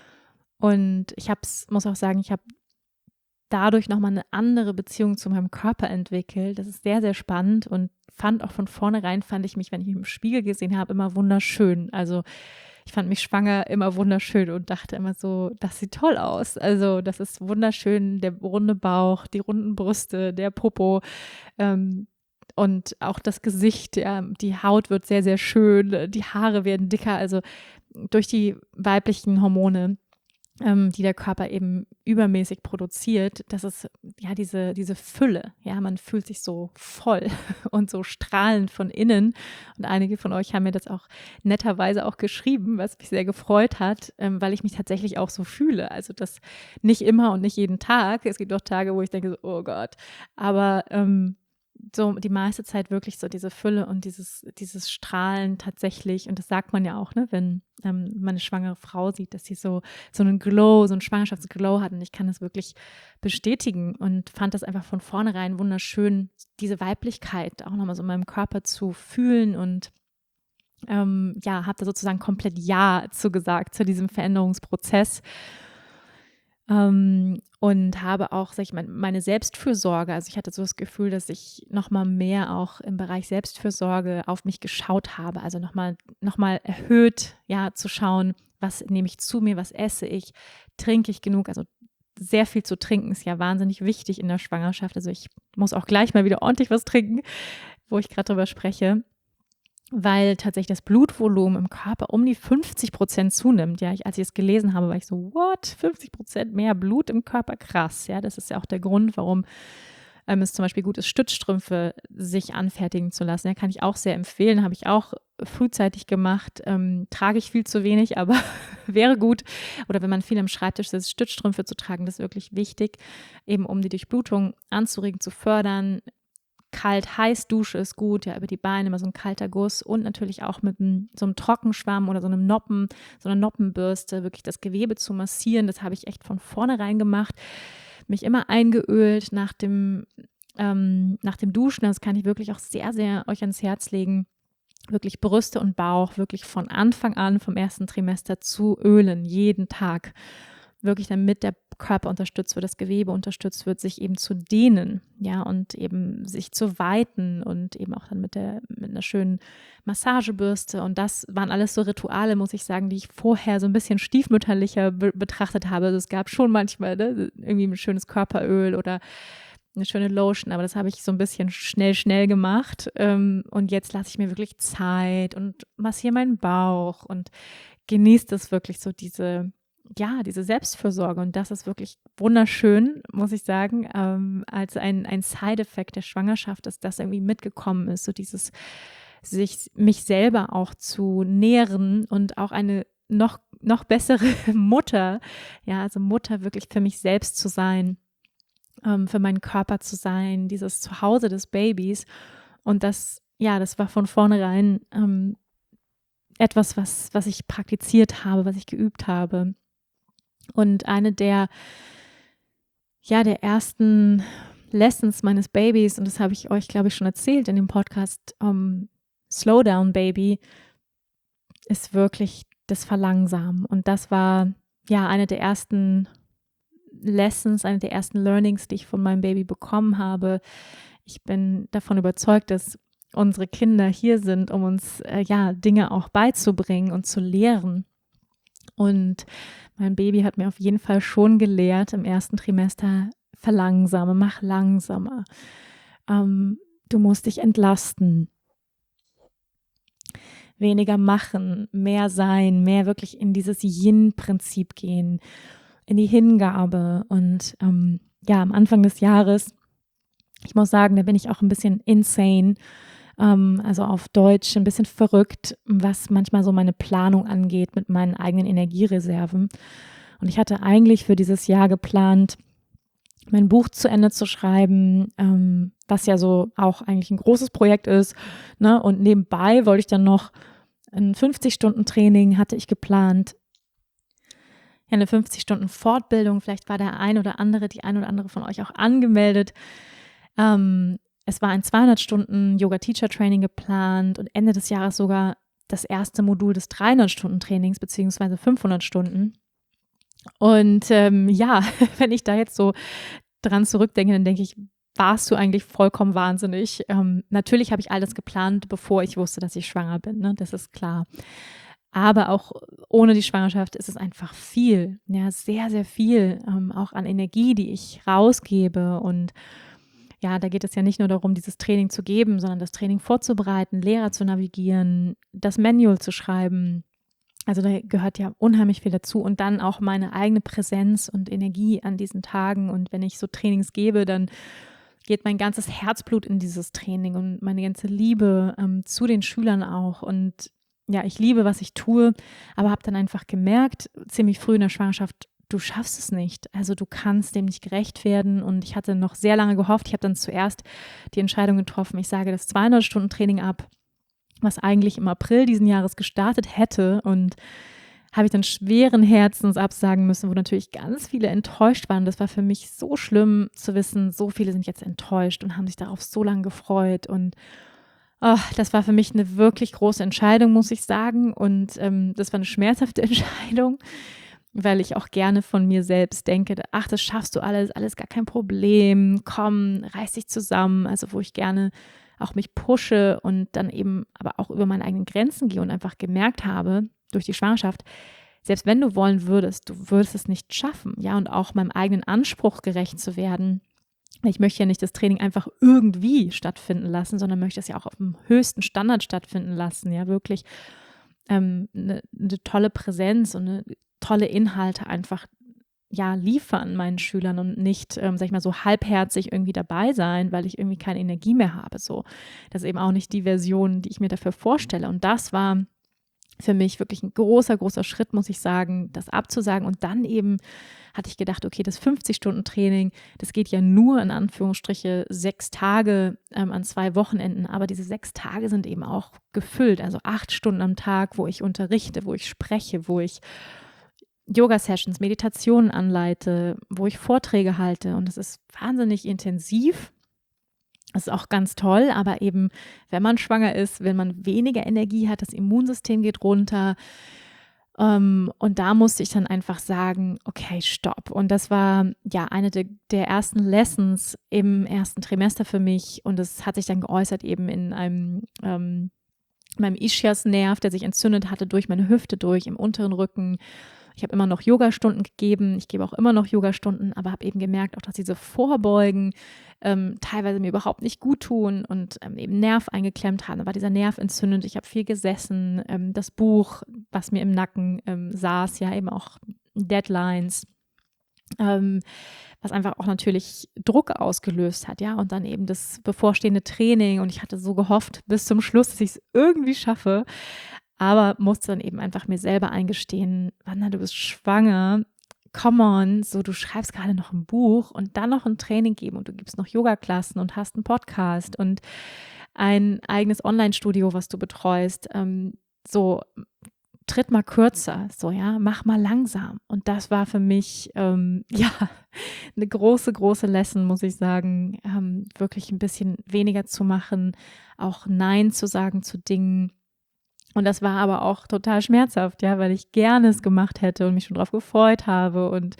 Und ich habe es, muss auch sagen, ich habe dadurch nochmal eine andere Beziehung zu meinem Körper entwickelt. Das ist sehr, sehr spannend und fand auch von vornherein, fand ich mich, wenn ich mich im Spiegel gesehen habe, immer wunderschön. Also ich fand mich schwanger immer wunderschön und dachte immer so, das sieht toll aus. Also das ist wunderschön, der runde Bauch, die runden Brüste, der Popo ähm, und auch das Gesicht, ja, die Haut wird sehr, sehr schön, die Haare werden dicker. Also durch die weiblichen Hormone, ähm, die der Körper eben übermäßig produziert, das ist ja diese, diese Fülle, ja, man fühlt sich so voll und so strahlend von innen und einige von euch haben mir das auch netterweise auch geschrieben, was mich sehr gefreut hat, ähm, weil ich mich tatsächlich auch so fühle, also das nicht immer und nicht jeden Tag, es gibt auch Tage, wo ich denke so, oh Gott, aber ähm, so die meiste Zeit wirklich so diese Fülle und dieses, dieses Strahlen tatsächlich. Und das sagt man ja auch, ne, wenn ähm, man eine schwangere Frau sieht, dass sie so, so einen Glow, so einen Schwangerschaftsglow hat. Und ich kann das wirklich bestätigen und fand das einfach von vornherein wunderschön, diese Weiblichkeit auch nochmal so in meinem Körper zu fühlen und ähm, ja, habe da sozusagen komplett Ja zugesagt zu diesem Veränderungsprozess. Ähm, und habe auch, sag ich mal, meine Selbstfürsorge, also ich hatte so das Gefühl, dass ich nochmal mehr auch im Bereich Selbstfürsorge auf mich geschaut habe, also nochmal noch mal erhöht, ja, zu schauen, was nehme ich zu mir, was esse ich, trinke ich genug, also sehr viel zu trinken ist ja wahnsinnig wichtig in der Schwangerschaft, also ich muss auch gleich mal wieder ordentlich was trinken, wo ich gerade drüber spreche, weil tatsächlich das Blutvolumen im Körper um die fünfzig Prozent zunimmt. Ja, ich, als ich es gelesen habe, war ich so, what? fünfzig Prozent mehr Blut im Körper? Krass. Ja, das ist ja auch der Grund, warum ähm, es zum Beispiel gut ist, Stützstrümpfe sich anfertigen zu lassen. Ja, kann ich auch sehr empfehlen. Habe ich auch frühzeitig gemacht. Ähm, trage ich viel zu wenig, aber wäre gut. Oder wenn man viel am Schreibtisch sitzt, Stützstrümpfe zu tragen, das ist wirklich wichtig, eben um die Durchblutung anzuregen, zu fördern. Kalt-heiß Dusche ist gut, ja, über die Beine immer so ein kalter Guss und natürlich auch mit einem, so einem Trockenschwamm oder so einem Noppen, so einer Noppenbürste wirklich das Gewebe zu massieren. Das habe ich echt von vornherein gemacht. Mich immer eingeölt nach dem, ähm, nach dem Duschen. Das kann ich wirklich auch sehr, sehr euch ans Herz legen. Wirklich Brüste und Bauch, wirklich von Anfang an, vom ersten Trimester zu ölen, jeden Tag. Wirklich damit der Körper unterstützt wird, das Gewebe unterstützt wird, sich eben zu dehnen, ja, und eben sich zu weiten und eben auch dann mit der, mit einer schönen Massagebürste. Und das waren alles so Rituale, muss ich sagen, die ich vorher so ein bisschen stiefmütterlicher be- betrachtet habe. Also es gab schon manchmal, ne, irgendwie ein schönes Körperöl oder eine schöne Lotion, aber das habe ich so ein bisschen schnell, schnell gemacht. Ähm, und jetzt lasse ich mir wirklich Zeit und massiere meinen Bauch und genieße das wirklich so, diese ja, diese Selbstfürsorge, und das ist wirklich wunderschön, muss ich sagen, ähm, als ein, ein Side-Effekt der Schwangerschaft, dass das irgendwie mitgekommen ist, so dieses sich, mich selber auch zu nähren und auch eine noch, noch bessere Mutter, ja, also Mutter wirklich für mich selbst zu sein, ähm, für meinen Körper zu sein, dieses Zuhause des Babys, und das, ja, das war von vornherein ähm, etwas, was, was ich praktiziert habe, was ich geübt habe. Und eine der, ja, der ersten Lessons meines Babys, und das habe ich euch, glaube ich, schon erzählt in dem Podcast um, Slow Down Baby, ist wirklich das Verlangsamen. Und das war ja eine der ersten Lessons, eine der ersten Learnings, die ich von meinem Baby bekommen habe. Ich bin davon überzeugt, dass unsere Kinder hier sind, um uns äh, ja Dinge auch beizubringen und zu lehren. Und mein Baby hat mir auf jeden Fall schon gelehrt im ersten Trimester, verlangsame, mach langsamer. Ähm, du musst dich entlasten. Weniger machen, mehr sein, mehr wirklich in dieses Yin-Prinzip gehen, in die Hingabe. Und ähm, ja, am Anfang des Jahres, ich muss sagen, da bin ich auch ein bisschen insane, also auf Deutsch ein bisschen verrückt, was manchmal so meine Planung angeht mit meinen eigenen Energiereserven. Und ich hatte eigentlich für dieses Jahr geplant, mein Buch zu Ende zu schreiben, ähm, was ja so auch eigentlich ein großes Projekt ist, ne? Und nebenbei wollte ich dann noch ein fünfzig-Stunden-Training hatte ich geplant, ja, eine fünfzig-Stunden-Fortbildung. Vielleicht war der ein oder andere, die ein oder andere von euch auch angemeldet. Ähm, Es war ein zweihundert-Stunden-Yoga-Teacher-Training geplant und Ende des Jahres sogar das erste Modul des dreihundert-Stunden-Trainings, beziehungsweise fünfhundert Stunden. Und ähm, ja, wenn ich da jetzt so dran zurückdenke, dann denke ich, warst du eigentlich vollkommen wahnsinnig. Ähm, natürlich habe ich alles geplant, bevor ich wusste, dass ich schwanger bin, ne? Das ist klar. Aber auch ohne die Schwangerschaft ist es einfach viel, ja, sehr, sehr viel, ähm, auch an Energie, die ich rausgebe. Und ja, da geht es ja nicht nur darum, dieses Training zu geben, sondern das Training vorzubereiten, Lehrer zu navigieren, das Manual zu schreiben. Also da gehört ja unheimlich viel dazu, und dann auch meine eigene Präsenz und Energie an diesen Tagen. Und wenn ich so Trainings gebe, dann geht mein ganzes Herzblut in dieses Training und meine ganze Liebe ähm, zu den Schülern auch. Und ja, ich liebe, was ich tue, aber habe dann einfach gemerkt, ziemlich früh in der Schwangerschaft, du schaffst es nicht. Also du kannst dem nicht gerecht werden. Und ich hatte noch sehr lange gehofft. Ich habe dann zuerst die Entscheidung getroffen, ich sage das zweihundert-Stunden-Training ab, was eigentlich im April diesen Jahres gestartet hätte. Und habe ich dann schweren Herzens absagen müssen, wo natürlich ganz viele enttäuscht waren. Das war für mich so schlimm zu wissen, so viele sind jetzt enttäuscht und haben sich darauf so lange gefreut. Und Oh, das war für mich eine wirklich große Entscheidung, muss ich sagen. Und ähm, das war eine schmerzhafte Entscheidung, weil ich auch gerne von mir selbst denke, ach, das schaffst du alles, alles gar kein Problem, komm, reiß dich zusammen. Also wo ich gerne auch mich pushe und dann eben aber auch über meine eigenen Grenzen gehe und einfach gemerkt habe durch die Schwangerschaft, selbst wenn du wollen würdest, du würdest es nicht schaffen, ja, und auch meinem eigenen Anspruch gerecht zu werden. Ich möchte ja nicht das Training einfach irgendwie stattfinden lassen, sondern möchte es ja auch auf dem höchsten Standard stattfinden lassen, ja, wirklich ähm, eine, eine tolle Präsenz und eine tolle Inhalte einfach ja liefern meinen Schülern und nicht, ähm, sag ich mal, so halbherzig irgendwie dabei sein, weil ich irgendwie keine Energie mehr habe. So, das ist eben auch nicht die Version, die ich mir dafür vorstelle. Und das war für mich wirklich ein großer, großer Schritt, muss ich sagen, das abzusagen. Und dann eben hatte ich gedacht, okay, das fünfzig-Stunden-Training, das geht ja nur in Anführungsstriche sechs Tage ähm, an zwei Wochenenden. Aber diese sechs Tage sind eben auch gefüllt, also acht Stunden am Tag, wo ich unterrichte, wo ich spreche, wo ich Yoga-Sessions, Meditationen anleite, wo ich Vorträge halte. Und es ist wahnsinnig intensiv. Das ist auch ganz toll, aber eben, wenn man schwanger ist, wenn man weniger Energie hat, das Immunsystem geht runter. Ähm, und da musste ich dann einfach sagen, okay, stopp. Und das war ja eine de, der ersten Lessons im ersten Trimester für mich. Und das hat sich dann geäußert eben in einem, ähm, meinem Ischiasnerv, der sich entzündet hatte durch meine Hüfte durch, im unteren Rücken. Ich habe immer noch Yogastunden gegeben, ich gebe auch immer noch Yogastunden, aber habe eben gemerkt, auch dass diese Vorbeugen ähm, teilweise mir überhaupt nicht gut tun und ähm, eben Nerv eingeklemmt haben. Da war dieser Nerv entzündet, ich habe viel gesessen, ähm, das Buch, was mir im Nacken ähm, saß, ja eben auch Deadlines, ähm, was einfach auch natürlich Druck ausgelöst hat, ja, und dann eben das bevorstehende Training und ich hatte so gehofft bis zum Schluss, dass ich es irgendwie schaffe, aber musste dann eben einfach mir selber eingestehen, Wanda, du bist schwanger, come on, so du schreibst gerade noch ein Buch und dann noch ein Training geben und du gibst noch Yoga-Klassen und hast einen Podcast und ein eigenes Online-Studio, was du betreust, ähm, so tritt mal kürzer, so ja, mach mal langsam. Und das war für mich ähm, ja eine große, große Lesson, muss ich sagen, ähm, wirklich ein bisschen weniger zu machen, auch Nein zu sagen zu Dingen. Und das war aber auch total schmerzhaft, ja, weil ich gerne es gemacht hätte und mich schon drauf gefreut habe. Und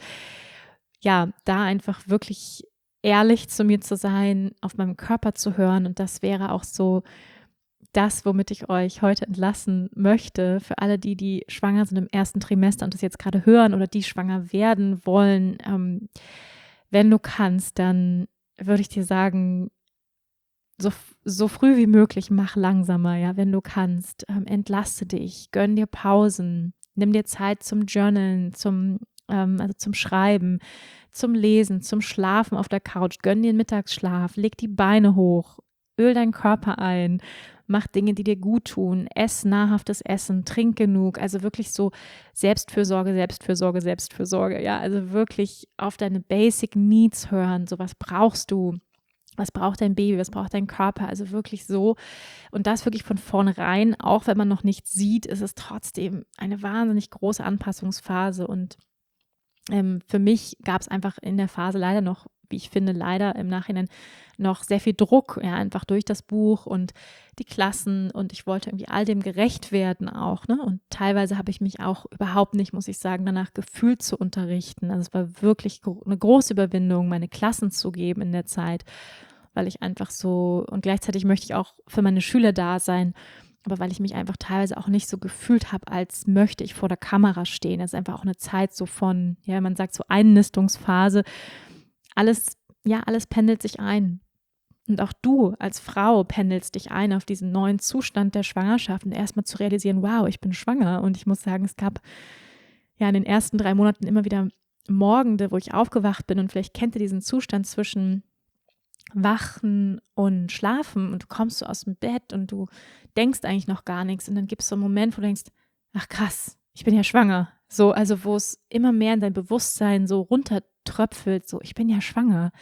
ja, da einfach wirklich ehrlich zu mir zu sein, auf meinem Körper zu hören. Und das wäre auch so das, womit ich euch heute entlassen möchte, für alle die, die schwanger sind im ersten Trimester und das jetzt gerade hören oder die schwanger werden wollen. Ähm, wenn du kannst, dann würde ich dir sagen, so, so früh wie möglich mach langsamer, ja, wenn du kannst. Ähm, entlaste dich, gönn dir Pausen, nimm dir Zeit zum Journalen, zum, ähm, also zum Schreiben, zum Lesen, zum Schlafen auf der Couch, gönn dir einen Mittagsschlaf, leg die Beine hoch, öl deinen Körper ein, mach Dinge, die dir gut tun, ess nahrhaftes Essen, trink genug, also wirklich so Selbstfürsorge, Selbstfürsorge, Selbstfürsorge, ja, also wirklich auf deine Basic Needs hören, so was brauchst du, was braucht dein Baby, was braucht dein Körper, also wirklich so und das wirklich von vornherein, auch wenn man noch nichts sieht, ist es trotzdem eine wahnsinnig große Anpassungsphase und ähm, für mich gab es einfach in der Phase leider noch, wie ich finde, leider im Nachhinein noch sehr viel Druck, ja, einfach durch das Buch und die Klassen und ich wollte irgendwie all dem gerecht werden auch, ne? Und teilweise habe ich mich auch überhaupt nicht, muss ich sagen, danach gefühlt zu unterrichten. Also es war wirklich eine große Überwindung, meine Klassen zu geben in der Zeit, weil ich einfach so und gleichzeitig möchte ich auch für meine Schüler da sein, aber weil ich mich einfach teilweise auch nicht so gefühlt habe, als möchte ich vor der Kamera stehen. Das ist einfach auch eine Zeit so von, ja, man sagt so Einnistungsphase. Alles, ja, alles pendelt sich ein. Und auch du als Frau pendelst dich ein auf diesen neuen Zustand der Schwangerschaft und erstmal zu realisieren, wow, ich bin schwanger. Und ich muss sagen, es gab ja in den ersten drei Monaten immer wieder Morgende, wo ich aufgewacht bin und vielleicht kennt ihr diesen Zustand zwischen Wachen und Schlafen und du kommst so aus dem Bett und du denkst eigentlich noch gar nichts und dann gibt es so einen Moment, wo du denkst, ach krass, ich bin ja schwanger. So, also wo es immer mehr in dein Bewusstsein so runtertröpfelt, so ich bin ja schwanger.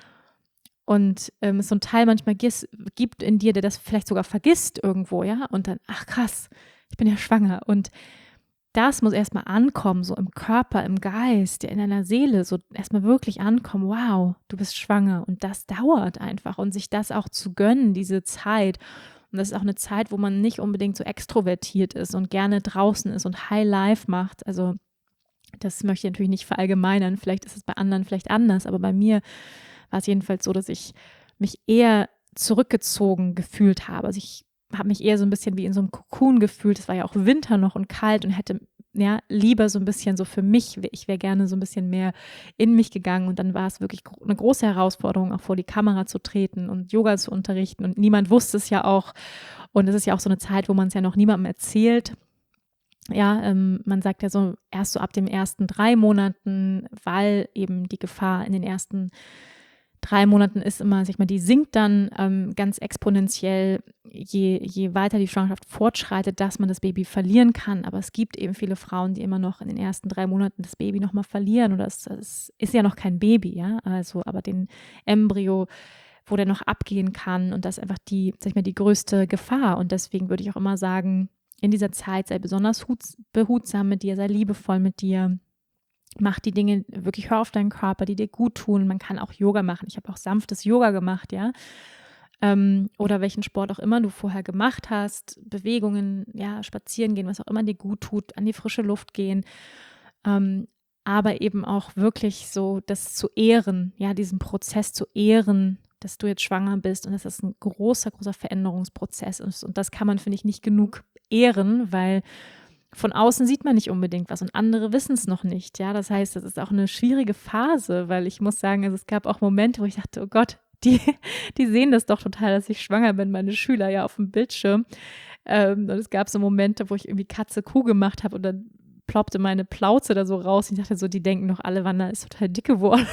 Und ähm, es so ein Teil manchmal gis, gibt in dir, der das vielleicht sogar vergisst irgendwo, ja, und dann, ach krass, ich bin ja schwanger. Und das muss erstmal ankommen, so im Körper, im Geist, in deiner Seele, so erstmal wirklich ankommen, wow, du bist schwanger. Und das dauert einfach. Und sich das auch zu gönnen, diese Zeit, Und das ist auch eine Zeit, wo man nicht unbedingt so extrovertiert ist und gerne draußen ist und High Life macht. Also das möchte ich natürlich nicht verallgemeinern. Vielleicht ist es bei anderen vielleicht anders, aber bei mir war es jedenfalls so, dass ich mich eher zurückgezogen gefühlt habe. Also ich habe mich eher so ein bisschen wie in so einem Kokon gefühlt. Es war ja auch Winter noch und kalt und hätte ja lieber so ein bisschen so für mich, ich wäre gerne so ein bisschen mehr in mich gegangen und dann war es wirklich eine große Herausforderung, auch vor die Kamera zu treten und Yoga zu unterrichten und niemand wusste es ja auch und es ist ja auch so eine Zeit, wo man es ja noch niemandem erzählt. Ja, ähm, man sagt ja so erst so ab den ersten drei Monaten, weil eben die Gefahr in den ersten drei Monaten ist immer, sag ich mal, die sinkt dann ähm, ganz exponentiell, je, je weiter die Schwangerschaft fortschreitet, dass man das Baby verlieren kann. Aber es gibt eben viele Frauen, die immer noch in den ersten drei Monaten das Baby nochmal verlieren. Oder es, es ist ja noch kein Baby, ja, also aber den Embryo, wo der noch abgehen kann. Und das ist einfach die, sag ich mal, die größte Gefahr. Und deswegen würde ich auch immer sagen, in dieser Zeit sei besonders behutsam mit dir, sei liebevoll mit dir. Mach die Dinge, wirklich hör auf deinen Körper, die dir gut tun. Man kann auch Yoga machen. Ich habe auch sanftes Yoga gemacht, ja. Ähm, oder welchen Sport auch immer du vorher gemacht hast. Bewegungen, ja, spazieren gehen, was auch immer dir gut tut, an die frische Luft gehen. Ähm, aber eben auch wirklich so das zu ehren, ja, diesen Prozess zu ehren, dass du jetzt schwanger bist und dass das ein großer, großer Veränderungsprozess ist. Und das kann man, finde ich, nicht genug ehren, weil von außen sieht man nicht unbedingt was und andere wissen es noch nicht, ja, das heißt, das ist auch eine schwierige Phase, weil ich muss sagen, also es gab auch Momente, wo ich dachte, oh Gott, die, die sehen das doch total, dass ich schwanger bin, meine Schüler ja auf dem Bildschirm ähm, und es gab so Momente, wo ich irgendwie Katze Kuh gemacht habe und dann ploppte meine Plauze da so raus und ich dachte so, die denken doch alle, Wanda ist total dick geworden.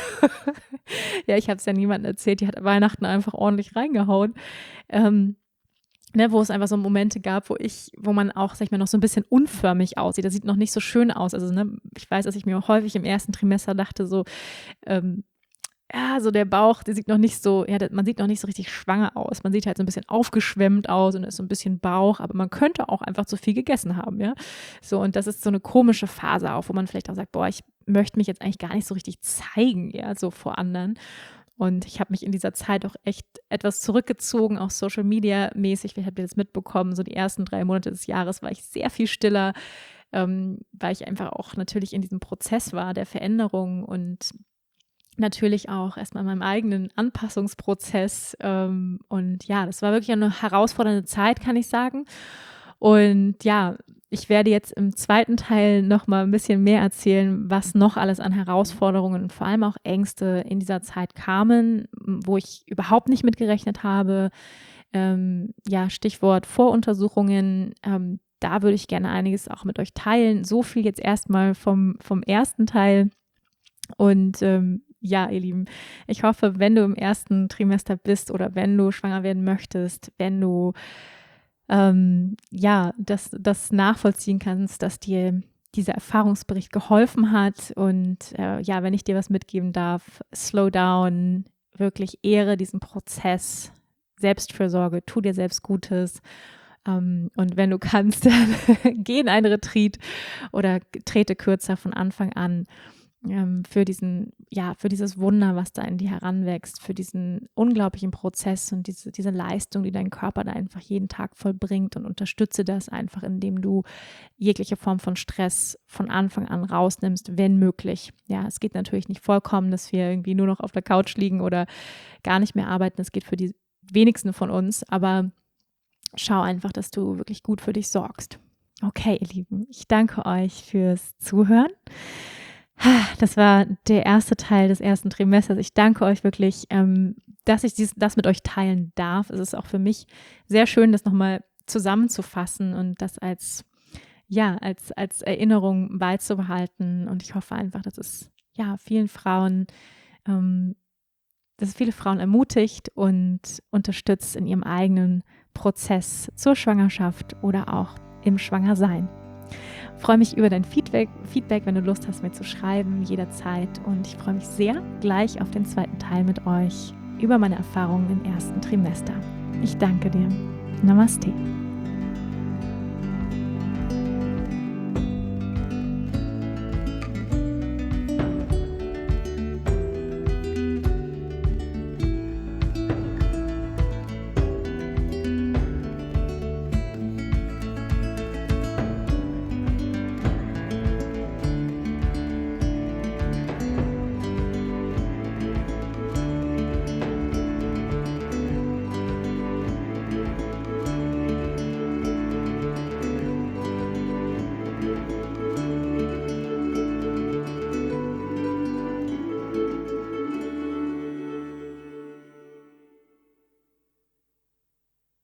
Ja, ich habe es ja niemandem erzählt, die hat Weihnachten einfach ordentlich reingehauen. Ähm, Ne, wo es einfach so Momente gab, wo ich, wo man auch, sag ich mal, noch so ein bisschen unförmig aussieht. Das sieht noch nicht so schön aus. Also, ne, ich weiß, dass ich mir häufig im ersten Trimester dachte, so, ähm, ja, so der Bauch, der sieht noch nicht so, ja, man sieht noch nicht so richtig schwanger aus. Man sieht halt so ein bisschen aufgeschwemmt aus und ist so ein bisschen Bauch, aber man könnte auch einfach zu viel gegessen haben, ja. So, und das ist so eine komische Phase auch, wo man vielleicht auch sagt, boah, ich möchte mich jetzt eigentlich gar nicht so richtig zeigen, ja, so vor anderen. Und ich habe mich in dieser Zeit auch echt etwas zurückgezogen, auch Social Media mäßig. Vielleicht habt ihr das mitbekommen, so die ersten drei Monate des Jahres war ich sehr viel stiller, ähm, weil ich einfach auch natürlich in diesem Prozess war der Veränderung und natürlich auch erstmal in meinem eigenen Anpassungsprozess. Ähm, und ja, das war wirklich eine herausfordernde Zeit, kann ich sagen. Und ja, ich werde jetzt im zweiten Teil nochmal ein bisschen mehr erzählen, was noch alles an Herausforderungen und vor allem auch Ängste in dieser Zeit kamen, wo ich überhaupt nicht mitgerechnet habe. Ähm, ja, Stichwort Voruntersuchungen. Ähm, da würde ich gerne einiges auch mit euch teilen. So viel jetzt erstmal vom, vom ersten Teil. Und ähm, ja, ihr Lieben, ich hoffe, wenn du im ersten Trimester bist oder wenn du schwanger werden möchtest, wenn du Ähm, ja, dass das nachvollziehen kannst, dass dir dieser Erfahrungsbericht geholfen hat und äh, ja, wenn ich dir was mitgeben darf, slow down, wirklich ehre diesen Prozess, Selbstfürsorge, tu dir selbst Gutes ähm, und wenn du kannst, dann geh in einen Retreat oder trete kürzer von Anfang an ähm, für diesen, ja, für dieses Wunder, was da in dir heranwächst, für diesen unglaublichen Prozess und diese, diese Leistung, die dein Körper da einfach jeden Tag vollbringt und unterstütze das einfach, indem du jegliche Form von Stress von Anfang an rausnimmst, wenn möglich. Ja, es geht natürlich nicht vollkommen, dass wir irgendwie nur noch auf der Couch liegen oder gar nicht mehr arbeiten. Das geht für die wenigsten von uns, aber schau einfach, dass du wirklich gut für dich sorgst. Okay, ihr Lieben, ich danke euch fürs Zuhören. Das war der erste Teil des ersten Trimesters. Ich danke euch wirklich, ähm, dass ich dies, das mit euch teilen darf. Es ist auch für mich sehr schön, das nochmal zusammenzufassen und das als, ja, als, als Erinnerung beizubehalten. Und ich hoffe einfach, dass es ja, vielen Frauen, ähm, dass es viele Frauen ermutigt und unterstützt in ihrem eigenen Prozess zur Schwangerschaft oder auch im Schwangersein. Ich freue mich über dein Feedback, Feedback, wenn du Lust hast, mir zu schreiben, jederzeit. Und ich freue mich sehr gleich auf den zweiten Teil mit euch über meine Erfahrungen im ersten Trimester. Ich danke dir. Namaste.